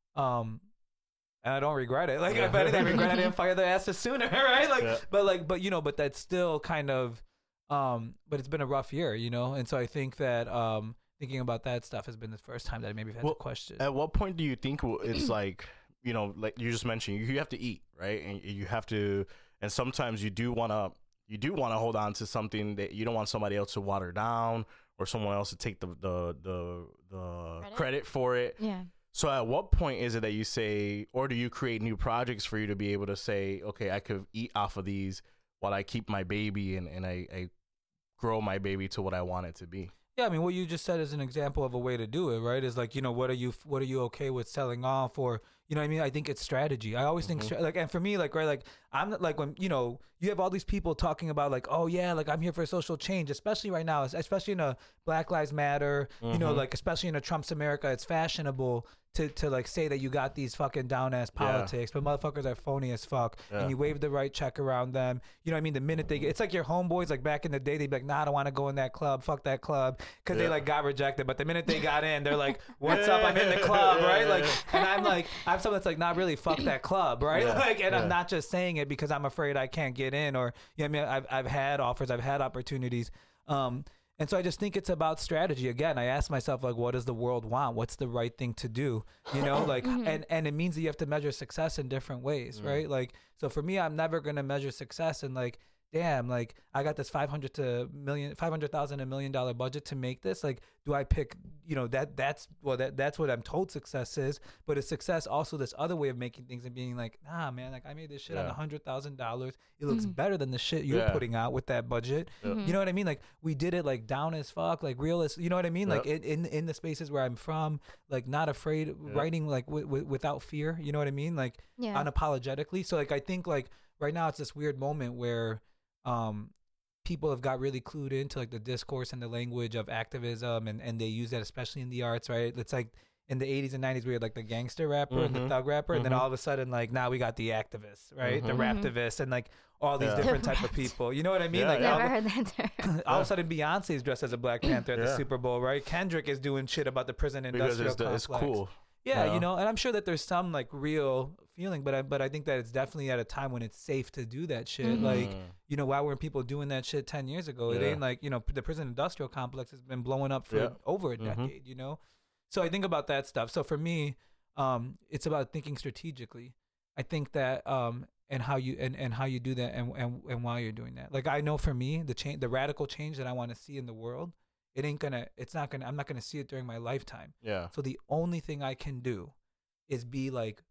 um, and I don't regret it. Like, yeah. if anything, I regret I didn't fire their asses sooner, right? Like, yeah. but like, but you know, but that's still kind of, um, but it's been a rough year, you know, and so I think that um, thinking about that stuff has been the first time that I maybe had well, to question. At what point do you think it's like? You know, like you just mentioned, you have to eat, right? And you have to, and sometimes you do want to, you do want to hold on to something that you don't want somebody else to water down or someone else to take the the the, the credit? credit for it. Yeah. So at what point is it that you say, or do you create new projects for you to be able to say, okay, I could eat off of these while I keep my baby and, and I, I grow my baby to what I want it to be? Yeah, I mean, what you just said is an example of a way to do it, right? Is like, you know, what are you, what are you okay with selling off, or, you know what I mean? I think it's strategy. I always think, mm-hmm. like, and for me, like, right, like, I'm not, like, when, you know, you have all these people talking about, like, oh, yeah, like, I'm here for social change, especially right now, especially in a Black Lives Matter, mm-hmm. you know, like, especially in a Trump's America, it's fashionable to, to like, say that you got these fucking down-ass politics, yeah. but motherfuckers are phony as fuck, yeah. and you wave the right check around them. You know what I mean? The minute they get, it's like your homeboys, like, back in the day, they'd be like, nah, I don't want to go in that club, fuck that club, because yeah. they, like, got rejected, but the minute they got in, they're like, what's yeah. up, I'm in the club, right? Like, and I'm like, I'm someone that's like, not really, fuck that club, right? Yeah. Like, and yeah. I'm not just saying it because I'm afraid I can't get in, or, you know what I mean? I've, I've had offers, I've had opportunities, um, and so I just think it's about strategy. Again, I ask myself, like, what does the world want? What's the right thing to do? You know, like, mm-hmm. and, and it means that you have to measure success in different ways, mm-hmm. right? Like, so for me, I'm never going to measure success in like, damn, like I got this five hundred to million, five hundred thousand, a million dollar budget to make this. Like, do I pick, you know, that that's, well, that that's what I'm told success is, but is success also this other way of making things and being like, nah, man, like I made this shit yeah. on a hundred thousand dollars. It looks mm-hmm. better than the shit you're yeah. putting out with that budget. Mm-hmm. You know what I mean? Like we did it like down as fuck, like real as, you know what I mean? Yep. Like in, in, in the spaces where I'm from, like not afraid, yep. writing like w- w- without fear, you know what I mean? Like yeah. unapologetically. So like, I think like right now it's this weird moment where, um, people have got really clued into like the discourse and the language of activism, and, and they use that especially in the arts, right? It's like in the eighties and nineties we had like the gangster rapper mm-hmm. and the thug rapper, mm-hmm. and then all of a sudden like now we got the activists, right? Mm-hmm. The raptivists and like all these yeah. different type of people. You know what I mean? Yeah, like yeah. all, Never heard that term. all of a sudden Beyonce is dressed as a Black Panther at yeah. the Super Bowl, right? Kendrick is doing shit about the prison industrial because it's, complex. It's cool. Yeah, yeah, you know, and I'm sure that there's some like real feeling, but I but I think that it's definitely at a time when it's safe to do that shit. Mm-hmm. Like, you know, why weren't people doing that shit ten years ago? It yeah. ain't like, you know, the prison industrial complex has been blowing up for yeah. over a mm-hmm. decade, you know? So I think about that stuff. So for me, um, it's about thinking strategically. I think that um and how you and, and how you do that and, and and why you're doing that. Like I know for me, the change the radical change that I want to see in the world, it ain't gonna it's not gonna I'm not gonna see it during my lifetime. Yeah. So the only thing I can do is be like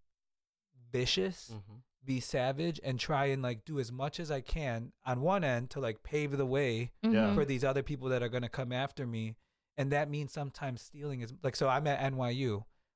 vicious, mm-hmm. be savage, and try and like do as much as I can on one end to like pave the way mm-hmm. for these other people that are gonna come after me. And that means sometimes stealing is like, so I'm at N Y U,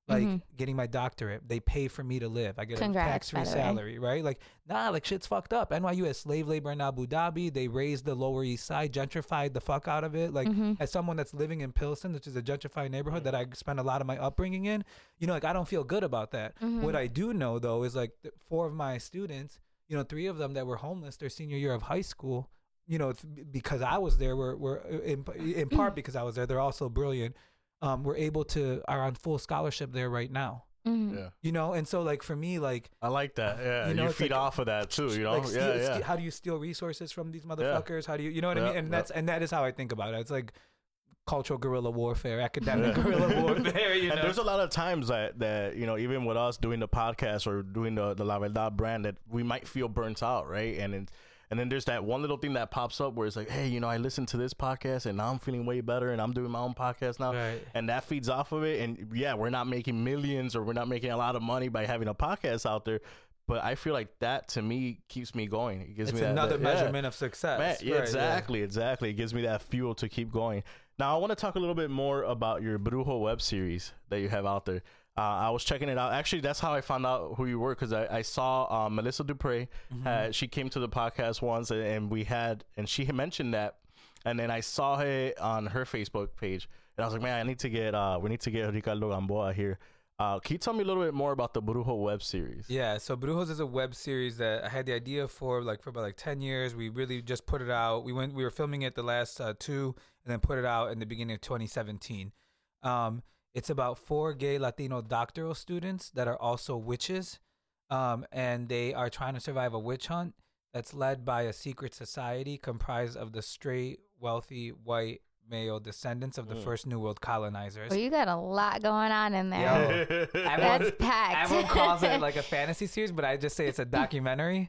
like Mhm. getting my doctorate. They pay for me to live. I get Congrats, a tax-free by the way. salary, right? Like, nah, like shit's fucked up. N Y U has slave labor in Abu Dhabi. They raised the Lower East Side, gentrified the fuck out of it. Like, Mhm. as someone that's living in Pilsen, which is a gentrified neighborhood that I spent a lot of my upbringing in, you know, like I don't feel good about that. Mhm. What I do know though is like th- four of my students, you know, three of them that were homeless their senior year of high school, you know, it's b- because I was there, were, were in, in part because I was there, they're also brilliant. Um, we're able to, are on full scholarship there right now, Mhm. Yeah. you know? And so like for me, like, I like that. Yeah. You You, know, it's feed like- off of that too, you know? like steal, yeah, yeah. ste- how do you steal resources from these motherfuckers? How do you, you know what I Yeah, mean? And yeah. that's, and that is how I think about it. It's like cultural guerrilla warfare, academic guerrilla warfare, you and know? there's a lot of times that, that, you know, even with us doing the podcast or doing the, the La Verdad brand, that we might feel burnt out, right? And it's, and then there's that one little thing that pops up where it's like, hey, you know, I listened to this podcast and now I'm feeling way better and I'm doing my own podcast now. Right. And that feeds off of it. And yeah, we're not making millions or we're not making a lot of money by having a podcast out there. But I feel like that to me keeps me going. It gives It's me that, another that- yeah. measurement of success. Man, yeah, Right, exactly, exactly. It gives me that fuel to keep going. Now, I want to talk a little bit more about your Brujo web series that you have out there. Uh, I was checking it out. Actually, that's how I found out who you were, because I, I saw um, Melissa Dupre. Mm-hmm. Uh, she came to the podcast once, and, and we had, and she had mentioned that, and then I saw it on her Facebook page, and I was like, man, I need to get, uh, we need to get Ricardo Gamboa here. Uh, can you tell me a little bit more about the Brujo web series? Yeah, so Brujos is a web series that I had the idea for like for about like ten years. We really just put it out. We went we were filming it the last uh, two and then put it out in the beginning of twenty seventeen. Um, it's about four gay Latino doctoral students that are also witches. Um, and they are trying to survive a witch hunt that's led by a secret society comprised of the straight, wealthy, white male descendants of the Mm. first New World colonizers. Well, you got a lot going on in there. Yo. That's Everyone- packed. Everyone calls it like a fantasy series, but I just say it's a documentary.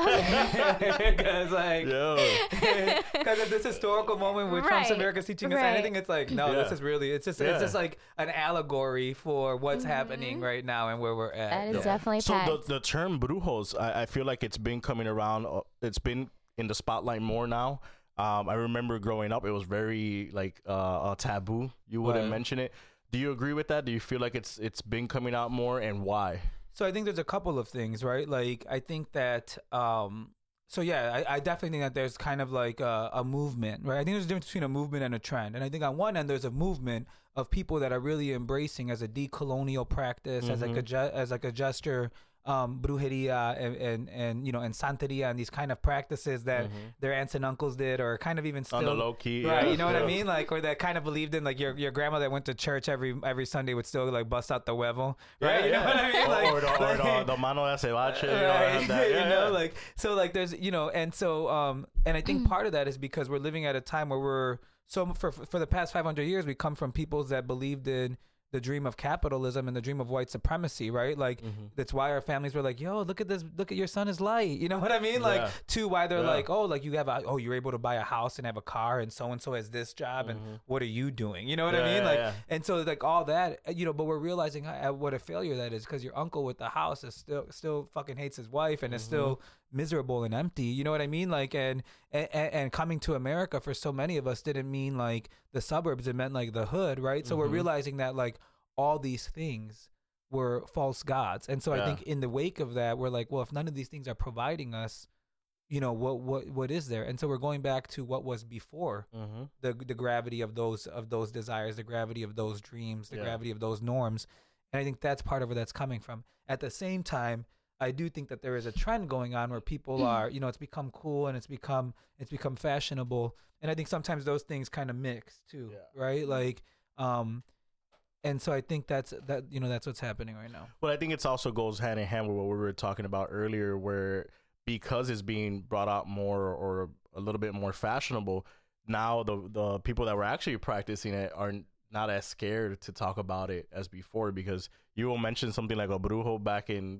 Because like, Yo. because of this historical moment where Trump's Right, America's teaching us right. anything, it's like, no, this Yeah. is really, it's just, Yeah. it's just like an allegory for what's happening right now and where we're at. That is Yeah. definitely So packed. the, the term brujos, I, I feel like it's been coming around. uh, It's been in the spotlight more now. Um, I remember growing up, it was very like uh, a taboo. You wouldn't Right. mention it. Do you agree with that? Do you feel like it's it's been coming out more, and why? So I think there's a couple of things, right? Like I think that, um, so yeah, I, I definitely think that there's kind of like a, a movement, right? I think there's a difference between a movement and a trend. And I think on one end, there's a movement of people that are really embracing as a decolonial practice, as like a, ge- as like a gesture, um, brujeria and, and, and, you know, and santeria and these kind of practices that their aunts and uncles did, or kind of even still. On the low key, Right, yeah, you know what I yeah. mean? Like, or that kind of believed in, like your your grandma that went to church every every Sunday would still like bust out the huevo, right? Yeah, you know yeah. what I mean? Or- Like, or, the, or like- the, the mano de cevache, you know, right, have that. Yeah, you know, yeah. like so, like there's, you know, and so, um, and I think part of that is because we're living at a time where we're so for for the past five hundred years we come from peoples that believed in the dream of capitalism and the dream of white supremacy, right? Like Mm-hmm. that's why our families were like, "Yo, look at this! Look at your son is light." You know what I mean? Like, Yeah. to why they're Yeah. like, "Oh, like you have a oh, you're able to buy a house and have a car, and so and so has this job, and what are you doing?" You know what I Mm-hmm. Yeah, mean? yeah, Like, yeah. and so like all that, you know, but we're realizing how, what a failure that is because your uncle with the house is still still fucking hates his wife and is still miserable and empty. You know what I mean? Like, and, and and coming to America for so many of us didn't mean like the suburbs. It meant like the hood, right? So we're realizing that like all these things were false gods, and so I Yeah. think in the wake of that, we're like, well, if none of these things are providing us, you know, what what what is there? And so we're going back to what was before Mhm. the the gravity of those of those desires, the gravity of those dreams, the Yeah. gravity of those norms. And I think that's part of where that's coming from. At the same time, I do think that there is a trend going on where people are, you know, it's become cool and it's become it's become fashionable. And I think sometimes those things kind of mix too, Yeah. right? Like um and so I think that's that you know that's what's happening right now. But I think it's also goes hand in hand with what we were talking about earlier, where because it's being brought out more or a little bit more fashionable, now the the people that were actually practicing it are not as scared to talk about it as before, because you will mention something like a brujo back in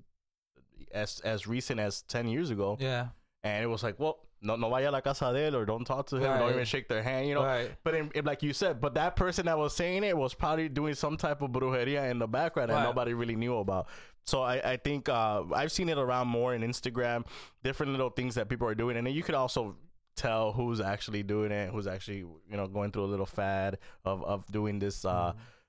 as as recent as ten years ago, Yeah. and it was like, well, no, no vaya a la casa de él, or don't talk to him, Right. don't even shake their hand, you know. Right. But in, in- like you said, but that person that was saying it was probably doing some type of brujeria in the background that Right. nobody really knew about. So I, I think uh, I've seen it around more in Instagram, different little things that people are doing, and then you could also tell who's actually doing it, who's actually, you know, going through a little fad of of doing this uh,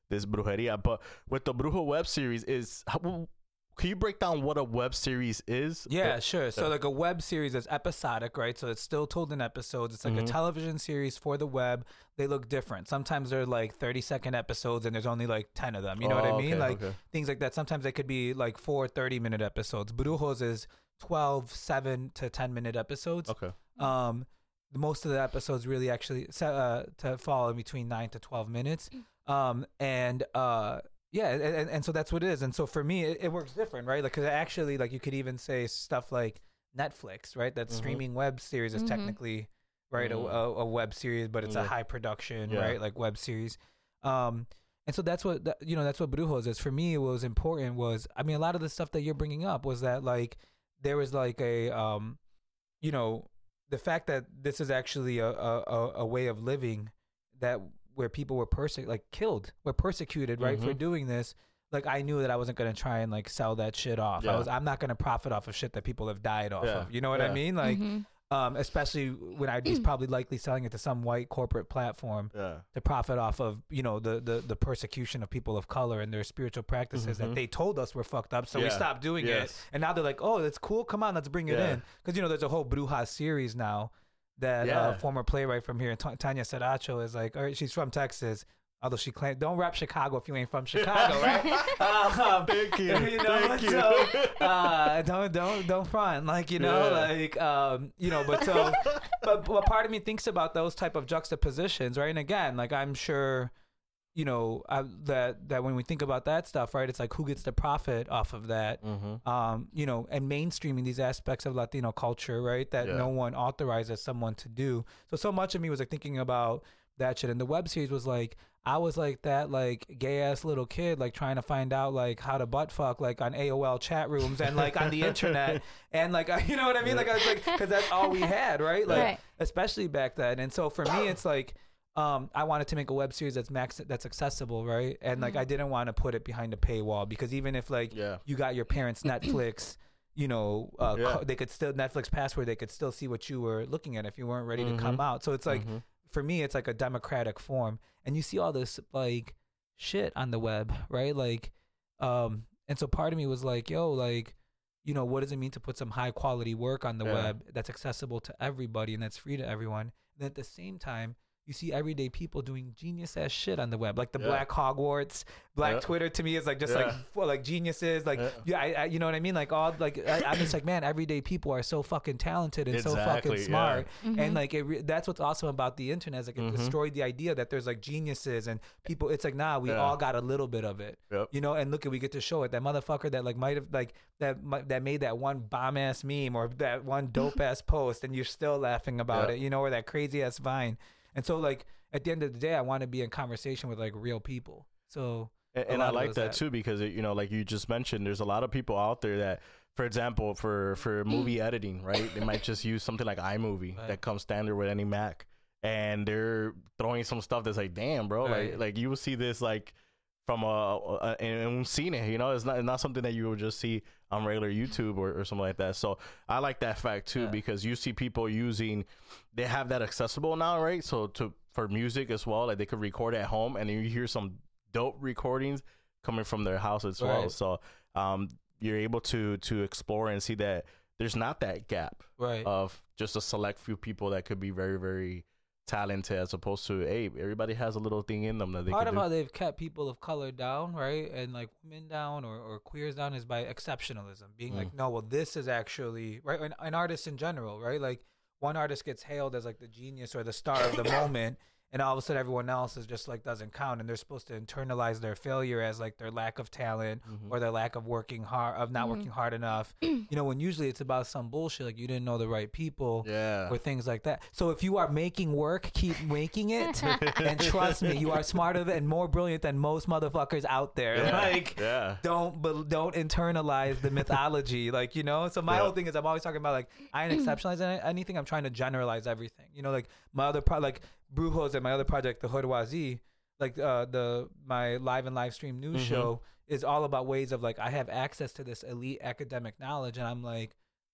this brujeria. But with the Brujo web series, is how, can you break down what a web series is? Yeah, sure. So like a web series is episodic, right? So it's still told in episodes. It's like Mhm. a television series for the web. They look different. Sometimes they're like thirty second episodes and there's only like ten of them. You know Oh, what I mean? okay, Like okay. things like that. Sometimes they could be like four thirty minute episodes. Brujos is twelve, seven to ten minute episodes. Okay. Um, most of the episodes really actually uh, to fall in between nine to twelve minutes. Um, and uh, yeah, and, and so that's what it is. And so for me, it, it works different, right? Like, cause actually, like you could even say stuff like Netflix, right? That Mhm. streaming web series is Mhm. technically right a, Mm. a, a web series, but it's a Yeah. high production, Yeah. right? Like web series. Um, and so that's what that, you know. That's what Brujos is for me. What was important was, I mean, a lot of the stuff that you're bringing up was that like there was like a, um, you know, the fact that this is actually a a, a- a way of living that where people were perse like killed, were persecuted, right, for Mhm. doing this. Like I knew that I wasn't gonna try and like sell that shit off. I Yeah. was I'm not gonna profit off of shit that people have died off Yeah. of. You know what I Yeah. mean? Like, Mhm. um, especially when I'd be probably likely selling it to some white corporate platform Yeah. to profit off of, you know, the the the persecution of people of color and their spiritual practices Mhm. that they told us were fucked up, so we Yeah. stopped doing it. Yes. And now they're like, oh, that's cool. Come on, let's bring it Yeah. in. Because you know, there's a whole Brujas series now that Yeah. uh, former playwright from here, Ta- Tanya Saracho, is like, or she's from Texas. Although she claimed, don't rap Chicago if you ain't from Chicago, right? um, Thank you. you know, Thank you. so uh, don't don't don't front, like you know, Yeah. like um, you know, but so, but what part of me thinks about those type of juxtapositions, right? And again, like I'm sure, you know, I, that that when we think about that stuff, right, it's like who gets the profit off of that, Mhm. um, you know, and mainstreaming these aspects of Latino culture, right, that Yeah. no one authorizes someone to do. So so much of me was like thinking about that shit, and the web series was like. I was like that, like gay ass little kid, like trying to find out like how to butt fuck, like on A O L chat rooms and like on the internet, and like you know what I mean, like I was like, because that's all we had, right? Like Right. especially back then. And so for me, it's like um, I wanted to make a web series that's max that's accessible, right? And like I didn't want to put it behind a paywall because even if like Yeah. you got your parents' Netflix. You know, uh, Yeah. co- they could still Netflix password. They could still see what you were looking at if you weren't ready to come Mhm. out. So it's like Mhm. for me, it's like a democratic form, and you see all this like shit on the web, right? Like, um, and so part of me was like, yo, like, you know, what does it mean to put some high quality work on the Yeah. web that's accessible to everybody and that's free to everyone? And at the same time, you see everyday people doing genius ass shit on the web, like the Yeah. Black Hogwarts, Black Yeah. Twitter to me is like just Yeah. like full, like geniuses, like Yeah. yeah, I, I, you know what I mean? Like all like I, I'm just like, man, everyday people are so fucking talented and so Exactly, fucking yeah. smart, Mhm. and like it re- that's what's awesome about the internet is like it Mhm. destroyed the idea that there's like geniuses and people. It's like nah, we Yeah. all got a little bit of it, Yep. you know. And look, at we get to show it. That motherfucker that like might have like that mi- that made that one bomb ass meme or that one dope ass post, and you're still laughing about Yeah. it, you know, or that crazy ass Vine. And so like at the end of the day, I want to be in conversation with like real people. So And, a and lot I of it like was that, that. too because it, you know, like you just mentioned, there's a lot of people out there that, for example, for for movie editing, right? They might just use something like iMovie Right. that comes standard with any Mac, and they're throwing some stuff that's like, damn, bro, Right. like like you will see this like from a, a in un cine, you know, it's not it's not something that you will just see on regular YouTube or, or something like that. So I like that fact too Yeah. because you see people using, they have that accessible now, right? So to for music as well, like they could record at home, and then you hear some dope recordings coming from their house as well. Right. So um, you're able to to explore and see that there's not that gap right. of just a select few people that could be very very talented, as opposed to hey, everybody has a little thing in them that they Part can of do. how they've kept people of color down, right, and like women down or, or queers down is by exceptionalism, being Mm. like, no, well, this is actually right, and, and artists in general, right? Like one artist gets hailed as like the genius or the star of the moment, and all of a sudden everyone else is just like doesn't count, and they're supposed to internalize their failure as like their lack of talent Mhm. or their lack of working hard, of not Mhm. working hard enough, you know, when usually it's about some bullshit like you didn't know the right people. Yeah. Or things like that. So if you are making work, keep making it, and trust me, you are smarter and more brilliant than most motherfuckers out there. Yeah. Like, yeah. don't but don't internalize the mythology, like you know. So my Yeah. whole thing is I'm always talking about like I ain't exceptionalizing anything. I'm trying to generalize everything. You know, like my other pro like Brujos and my other project, the Hoodwazi, like uh, the my live and live stream news Mhm. show is all about ways of like I have access to this elite academic knowledge, and I'm like. Like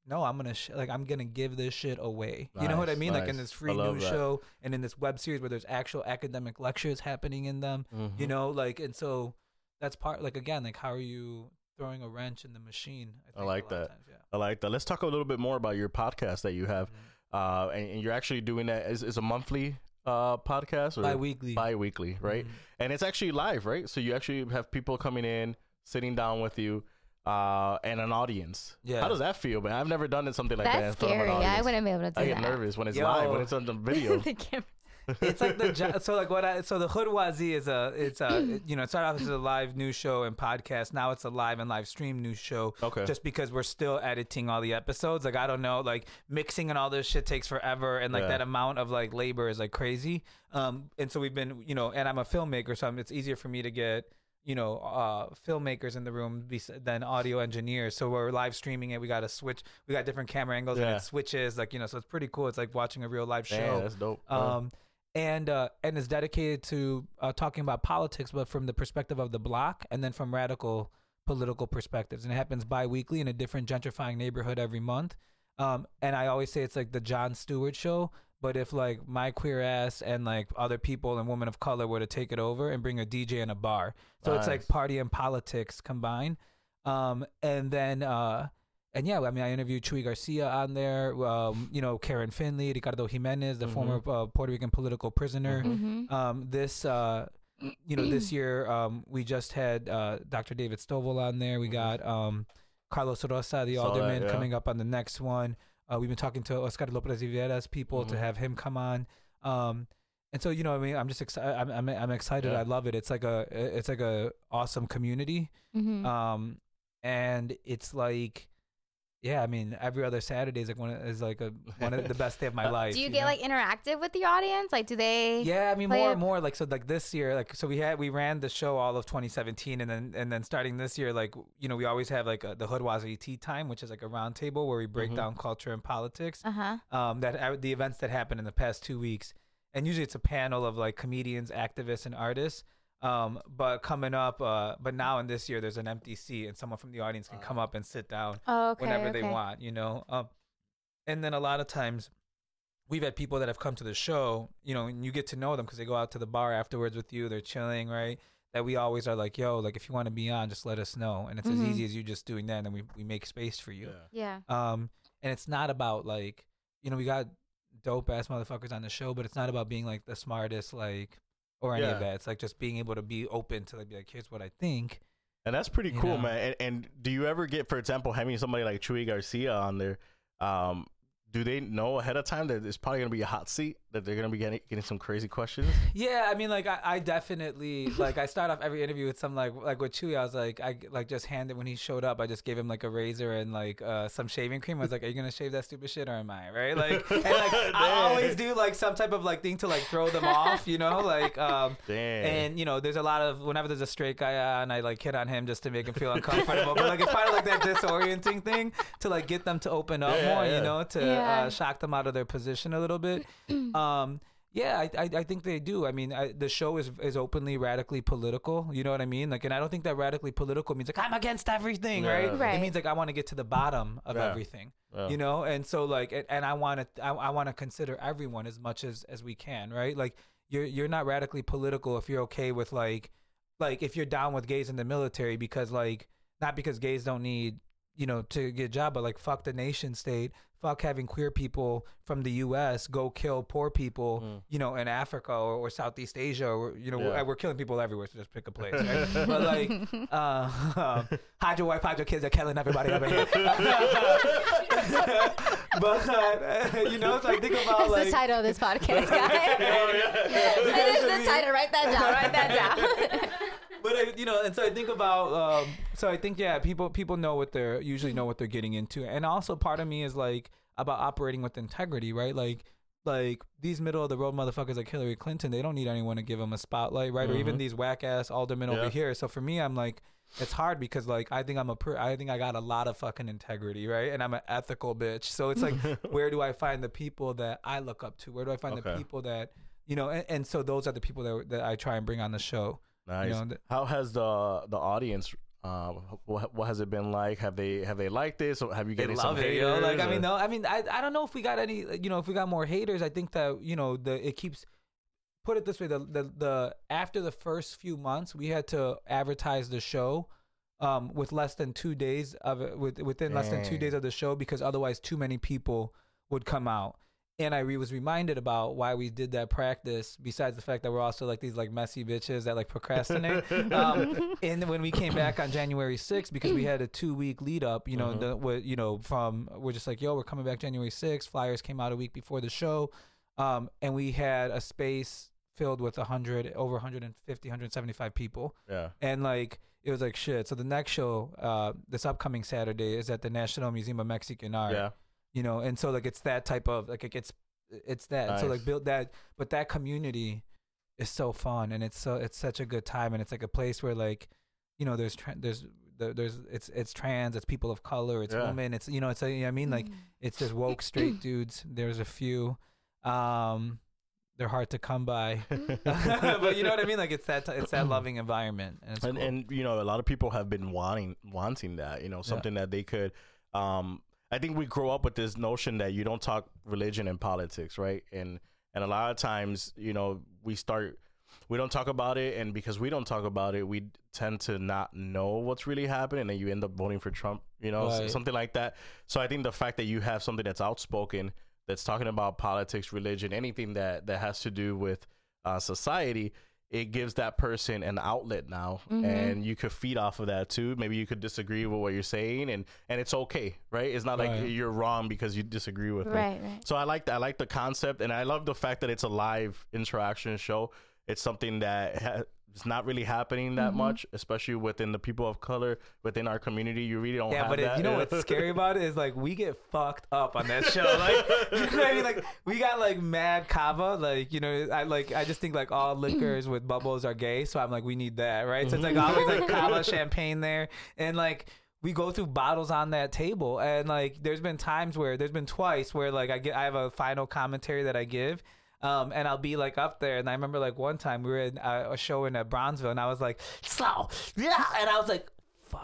no, I'm gonna sh- like I'm gonna give this shit away. You know what I Nice, mean? Like nice. in this free I love news that. show and in this web series where there's actual academic lectures happening in them. Mhm. You know, like and so that's part. Like again, like how are you throwing a wrench in the machine? I think, like a lot of that. times, yeah. I like that. Let's talk a little bit more about your podcast that you have. Mm-hmm. Uh, and, and you're actually doing that. Is is a monthly uh podcast or Bi-weekly. Bi-weekly, right? Mhm. And it's actually live, right? So you actually have people coming in, sitting down with you, uh, and an audience. Yeah. How does that feel, man? I've never done something like that in That's front scary. of an I audience. wouldn't be able to do I get that. nervous when it's Yo. live, when it's on the video. The camera. It's like the jo- so like what I so the Hood Wazi is a it's a it- you know it started off as a live news show and podcast. Now it's a live and live stream news show. Okay. Just because we're still editing all the episodes, like I don't know, like mixing and all this shit takes forever, and like Yeah. that amount of like labor is like crazy. Um, and so we've been you know, and I'm a filmmaker, so I'm, it's easier for me to get you know uh filmmakers in the room bes- than audio engineers. So we're live streaming it. We got to switch. We got different camera angles and Yeah. it switches. Like you know, so it's pretty cool. It's like watching a real live show. Damn, that's dope. Uh, Um, and uh, and is dedicated to uh, talking about politics, but from the perspective of the block, and then from radical political perspectives. And it happens bi-weekly in a different gentrifying neighborhood every month. Um, and I always say it's like the Jon Stewart show. But if like my queer ass and like other people and women of color were to take it over and bring a D J in a bar, so it's like Nice. party and politics combined. Um, and then. Uh, And yeah, I mean, I interviewed Chuy Garcia on there, um, you know, Karen Finley, Ricardo Jimenez, the Mhm. former uh, Puerto Rican political prisoner. Mm-hmm. Um, this, uh, you know, this year um, we just had uh, Doctor David Stovall on there. We got um, Carlos Rosa, the Saw that, alderman, yeah. coming up on the next one. Uh, we've been talking to Oscar Lopez Rivera's people to Mhm. have him come on. Um, and so, you know, I mean, I'm just excited. I'm, I'm, I'm excited. Yeah. I love it. It's like a, it's like a awesome community. Mm-hmm. Um, and it's like, yeah, I mean, every other Saturday is like one of, is like a one of the best day of my life. Do you get know? like interactive with the audience? Like, do they? Yeah, I mean, play more it? and more. Like, so, like this year, like, so we had we ran the show all of twenty seventeen, and then and then starting this year, like, you know, we always have like a, the Hood Wazi Tea Time, which is like a round table where we break Mhm. down culture and politics. Uh huh. Um, that uh, the events that happened in the past two weeks, and usually it's a panel of like comedians, activists, and artists. Um, but coming up, uh, but now in this year, there's an empty seat, and someone from the audience can come up and sit down Oh, okay. whenever okay. they want, you know. Um, and then a lot of times, we've had people that have come to the show, you know, and you get to know them because they go out to the bar afterwards with you. They're chilling, right? That we always are like, yo, like if you want to be on, just let us know. And it's Mhm. as easy as you just doing that, and then we we make space for you. Yeah. Yeah. Um, and it's not about like, you know, we got dope ass motherfuckers on the show, but it's not about being like the smartest, like, or any Yeah. of that. It's like just being able to be open to like, be like, here's what I think. And that's pretty You cool, know? man. And, and do you ever get, for example, having somebody like Chuy Garcia on there? Um, do they know ahead of time that it's probably gonna be a hot seat, that they're gonna be getting, getting some crazy questions? Yeah, I mean, like I, I definitely like I start off every interview with some like like with Chewy. I was like I like just handed when he showed up. I just gave him like a razor and like uh, some shaving cream. I was like, "Are you gonna shave that stupid shit or am I?" Right? Like, and like I always do like some type of like thing to like throw them off, you know? Like, um, Damn. and you know, there's a lot of whenever there's a straight guy on, I like hit on him just to make him feel uncomfortable. But like it's part of like that disorienting thing to like get them to open up Yeah, more, yeah. you know, to Yeah. uh, shock them out of their position a little bit. um, yeah, I, I I think they do. I mean, I, the show is is openly radically political. You know what I mean? Like, and I don't think that radically political means like I'm against everything, Yeah. right? Right. It means like I want to get to the bottom of Yeah. everything. Yeah. You know, and so like, and, and I want to I, I want to consider everyone as much as as we can, right? Like, you're you're not radically political if you're okay with like like if you're down with gays in the military because like not because gays don't need you know to get a job, but like fuck the nation state. Fuck having queer people from the U S go kill poor people, Mm. you know, in Africa or, or Southeast Asia, or you know, Yeah. we're, we're killing people everywhere. So just pick a place, right? But like, uh, um, hide your wife, hide your kids. They're killing everybody over here. But uh, you know, so I think about That's like the title of this podcast, guys. That is the title. Write that down. Write that down. But I, you know, and so I think about, um, so I think yeah, people people know what they're usually know what they're getting into, and also part of me is like about operating with integrity, right? Like, like these middle of the road motherfuckers like Hillary Clinton, they don't need anyone to give them a spotlight, right? Or even Mhm. these whack ass aldermen Yeah. over here. So for me, I'm like, it's hard because like I think I'm a per- I think I got a lot of fucking integrity, right? And I'm an ethical bitch. So it's like, where do I find the people that I look up to? Where do I find the Okay. people that you know? And, and so those are the people that that I try and bring on the show. Nice. You know, th- How has the the audience Uh, what, what has it been like? Have they have they liked this? Or have you They getting love some it, haters? yo. Like I or- mean, no, I mean, I I don't know if we got any. You know, if we got more haters, I think that you know the it keeps. Put it this way: the the the after the first few months, we had to advertise the show, um, with less than two days of it, with within less than two Dang. days of the show, because otherwise too many people would come out. And I re- was reminded about why we did that practice. Besides the fact that we're also like these like messy bitches that like procrastinate. um, and when we came back on January sixth, because we had a two week lead up, you know, Mhm. the, what you know, from we're just like, yo, we're coming back January sixth. Flyers came out a week before the show, um, and we had a space filled with a hundred, over one hundred fifty, one hundred seventy-five people, Yeah. and like it was like shit. So the next show, uh, this upcoming Saturday, is at the National Museum of Mexican Art. Yeah. You know, and so like it's that type of like it gets it's that and so Nice. like build that, but that community is so fun, and it's so it's such a good time, and it's like a place where like you know there's tra- there's there- there's it's it's trans, it's people of color, it's Yeah. women, it's you know it's a, you know what I mean like Mm. it's just woke straight dudes. There's a few, um, they're hard to come by, but you know what I mean. Like it's that it's that loving environment, and it's and cool. and you know a lot of people have been wanting wanting that you know something that they could um I think we grow up with this notion that you don't talk religion and politics, right? And and a lot of times you know we start we don't talk about it, and because we don't talk about it, we tend to not know what's really happening, and you end up voting for Trump, you know, Right. something like that. So I think the fact that you have something that's outspoken, that's talking about politics, religion, anything that that has to do with uh, society, it gives that person an outlet now, Mhm. and you could feed off of that too. Maybe you could disagree with what you're saying, and and it's okay, right? It's not like Right. you're wrong because you disagree with it. Right, right. So I like that. I like the concept, and I love the fact that it's a live interaction show. It's something that ha- it's not really happening that Mhm. much, especially within the people of color within our community. You really don't Yeah, have but that. it, you know what's scary about it is like we get fucked up on that show. Like, you know what I mean? Like we got like mad kava. Like, you know, I like I just think like all liquors with bubbles are gay. So I'm like, we need that, right? So it's like always like kava, champagne there, and like we go through bottles on that table. And like there's been times where there's been twice where like I get I have a final commentary that I give. Um, and I'll be like up there, and I remember like one time we were in a, a show in uh, Bronzeville, and I was like, slow, yeah, and I was like, fuck,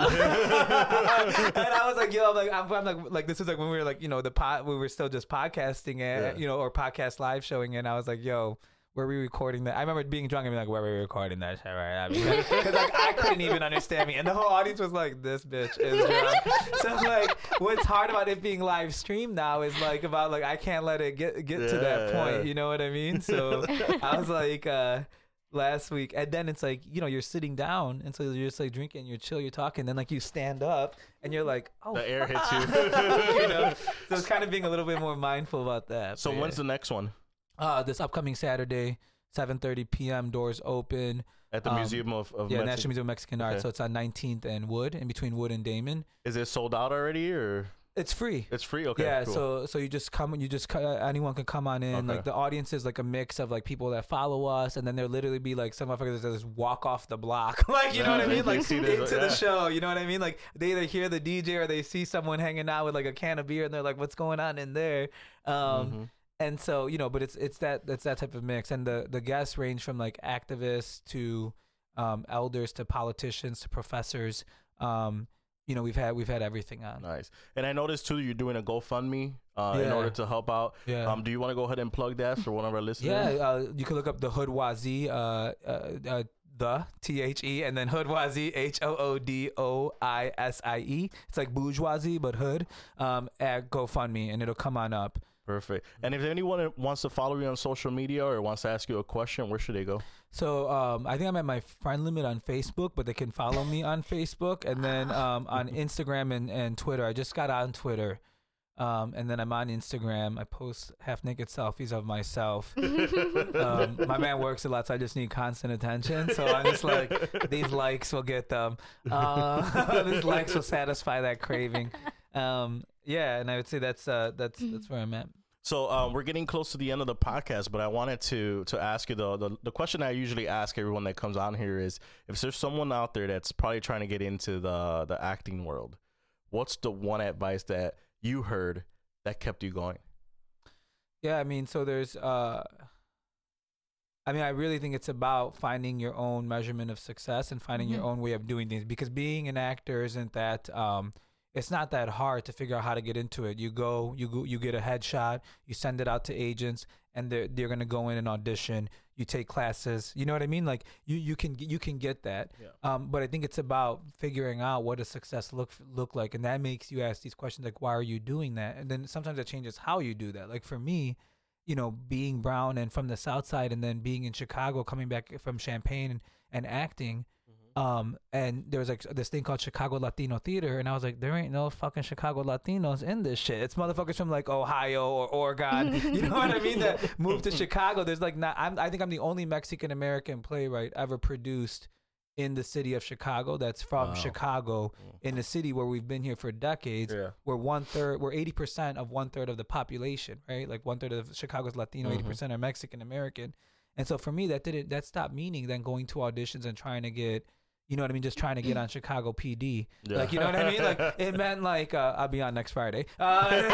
and I was like, yo, I'm like, I'm, I'm like, like this is like when we were like, you know, the pot, we were still just podcasting it, Yeah. you know, or podcast live showing it, and I was like, yo, were we recording that? I remember being drunk and being like, were we recording that shit right? I mean, because like I couldn't even understand me, and the whole audience was like, this bitch is drunk. So like, what's hard about it being live streamed now is like about like I can't let it get get to that Yeah, point. yeah. You know what I mean? So I was like, uh, last week, and then it's like you know you're sitting down, and so you're just like drinking, you're chill, you're talking, then like you stand up, and you're like, oh, The air hits you. you know. So it's kind of being a little bit more mindful about that. So but when's yeah. the next one? Uh, this upcoming Saturday, seven thirty p.m. Doors open. At the Um, Museum of, of Yeah, Mexi- National Museum of Mexican Art. Okay. So it's on nineteenth and Wood, in between Wood and Damon. Is it sold out already, or It's free. it's free? Okay. yeah, cool. so so you just come, you just co- anyone can come on in. Okay. Like the audience is like a mix of like people that follow us, and then there literally be like some motherfuckers that just walk off the block, like you know Yeah, what I they- mean, they like see into this, the yeah. show. You know what I mean? Like they either hear the D J or they see someone hanging out with like a can of beer, and they're like, "What's going on in there?" Um, Mhm. and so you know, but it's it's that it's that type of mix, and the the guests range from like activists to um, elders to politicians to professors. Um, you know, we've had we've had everything on. Nice. And I noticed too you're doing a GoFundMe uh, in Yeah. order to help out. Yeah. Um, do you want to go ahead and plug that for one of our listeners? Yeah, uh, you can look up the Hoodwazi, uh, uh, uh, the T H E, and then Hoodwazi, H O O D O I S I E. It's like bourgeoisie, but hood, um, at GoFundMe, and it'll come on up. Perfect. And if anyone wants to follow you on social media or wants to ask you a question, where should they go? So um, I think I'm at my friend limit on Facebook, but they can follow me on Facebook, and then um, on Instagram and, and Twitter. I just got on Twitter. Um, and then I'm on Instagram. I post half naked selfies of myself. um, my man works a lot, so I just need constant attention. So I'm just like, these likes will get them. Uh, these likes will satisfy that craving. Um, yeah, and I would say that's uh, that's that's where I'm at. So um, we're getting close to the end of the podcast, but I wanted to to ask you the, the the question I usually ask everyone that comes on here is if there's someone out there that's probably trying to get into the the acting world, what's the one advice that you heard that kept you going? Yeah, I mean, so there's uh I mean, I really think it's about finding your own measurement of success and finding mm-hmm. your own way of doing things. Because being an actor isn't that, um, it's not that hard to figure out how to get into it. You go, you go, you get a headshot, you send it out to agents, and they're they're gonna go in and audition. You take classes. You know what I mean? Like you you can you can get that. Yeah. Um, but I think it's about figuring out what does success look look like, and that makes you ask these questions like, why are you doing that? And then sometimes that changes how you do that. Like for me, you know, being brown and from the South Side, and then being in Chicago, coming back from Champaign and, and acting, mm-hmm. um, and there was like this thing called Chicago Latino Theater, and I was like, there ain't no fucking Chicago Latinos in this shit. It's motherfuckers from like Ohio or Oregon, you know what I mean? That moved to Chicago. There's like not. I'm, I think I'm the only Mexican American playwright ever produced in the city of Chicago that's from wow. Chicago, in the city where we've been here for decades. Yeah. We're one third, we're eighty percent of one third of the population, right? Like one third of Chicago's Latino, mm-hmm. eighty percent are Mexican American. And so for me, that didn't, that stopped meaning then going to auditions and trying to get, you know what I mean? Just trying to get on Chicago P D. Yeah. Like, you know what I mean? Like, it meant like, uh, I'll be on next Friday. Uh, but,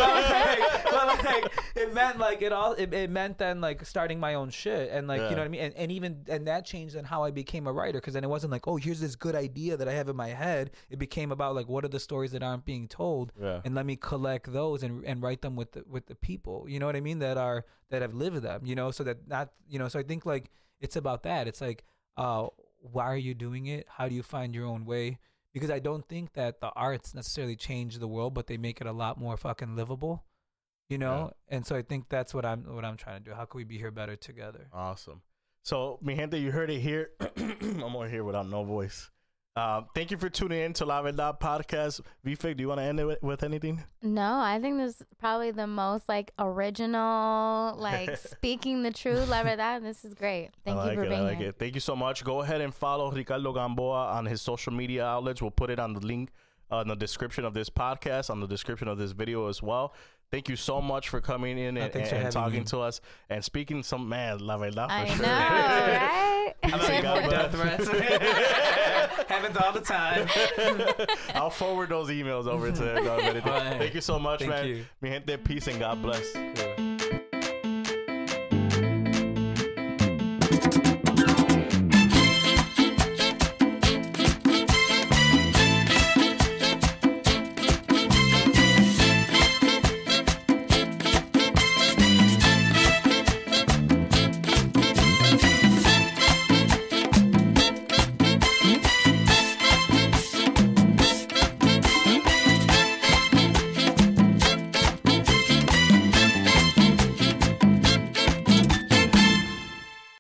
like, but like, it meant like, it all, it, it meant then like starting my own shit. And like, yeah. you know what I mean? And, and even, and that changed then how I became a writer. Cause then it wasn't like, oh, here's this good idea that I have in my head. It became about like, what are the stories that aren't being told? Yeah. And let me collect those and, and write them with the, with the people, you know what I mean? That are, that have lived them, you know, so that not, you know, so I think like, it's about that. It's like, uh, why are you doing it? How do you find your own way? Because I don't think that the arts necessarily change the world, but they make it a lot more fucking livable, you know? Yeah. And so I think that's what I'm what I'm trying to do. How can we be here better together? Awesome. So, mi gente, you heard it here. I'm over here without no voice. Uh, thank you for tuning in to La Verdad Podcast. V-Fig, do you want to end it with, with anything? No, I think this is probably the most like original, like speaking the truth, La Verdad. This is great. Thank I like you for it, being I like here. It. Thank you so much. Go ahead and follow Ricardo Gamboa on his social media outlets. We'll put it on the link uh, in the description of this podcast, on the description of this video as well. Thank you so much for coming in and, and, and talking me. to us and speaking some, man, La Verdad for I sure. know, right? I'm not for death threats. Happens all the time. I'll forward those emails over to them. Right. Thank you so much, Thank man. You. Mi gente, peace and God bless. Cool.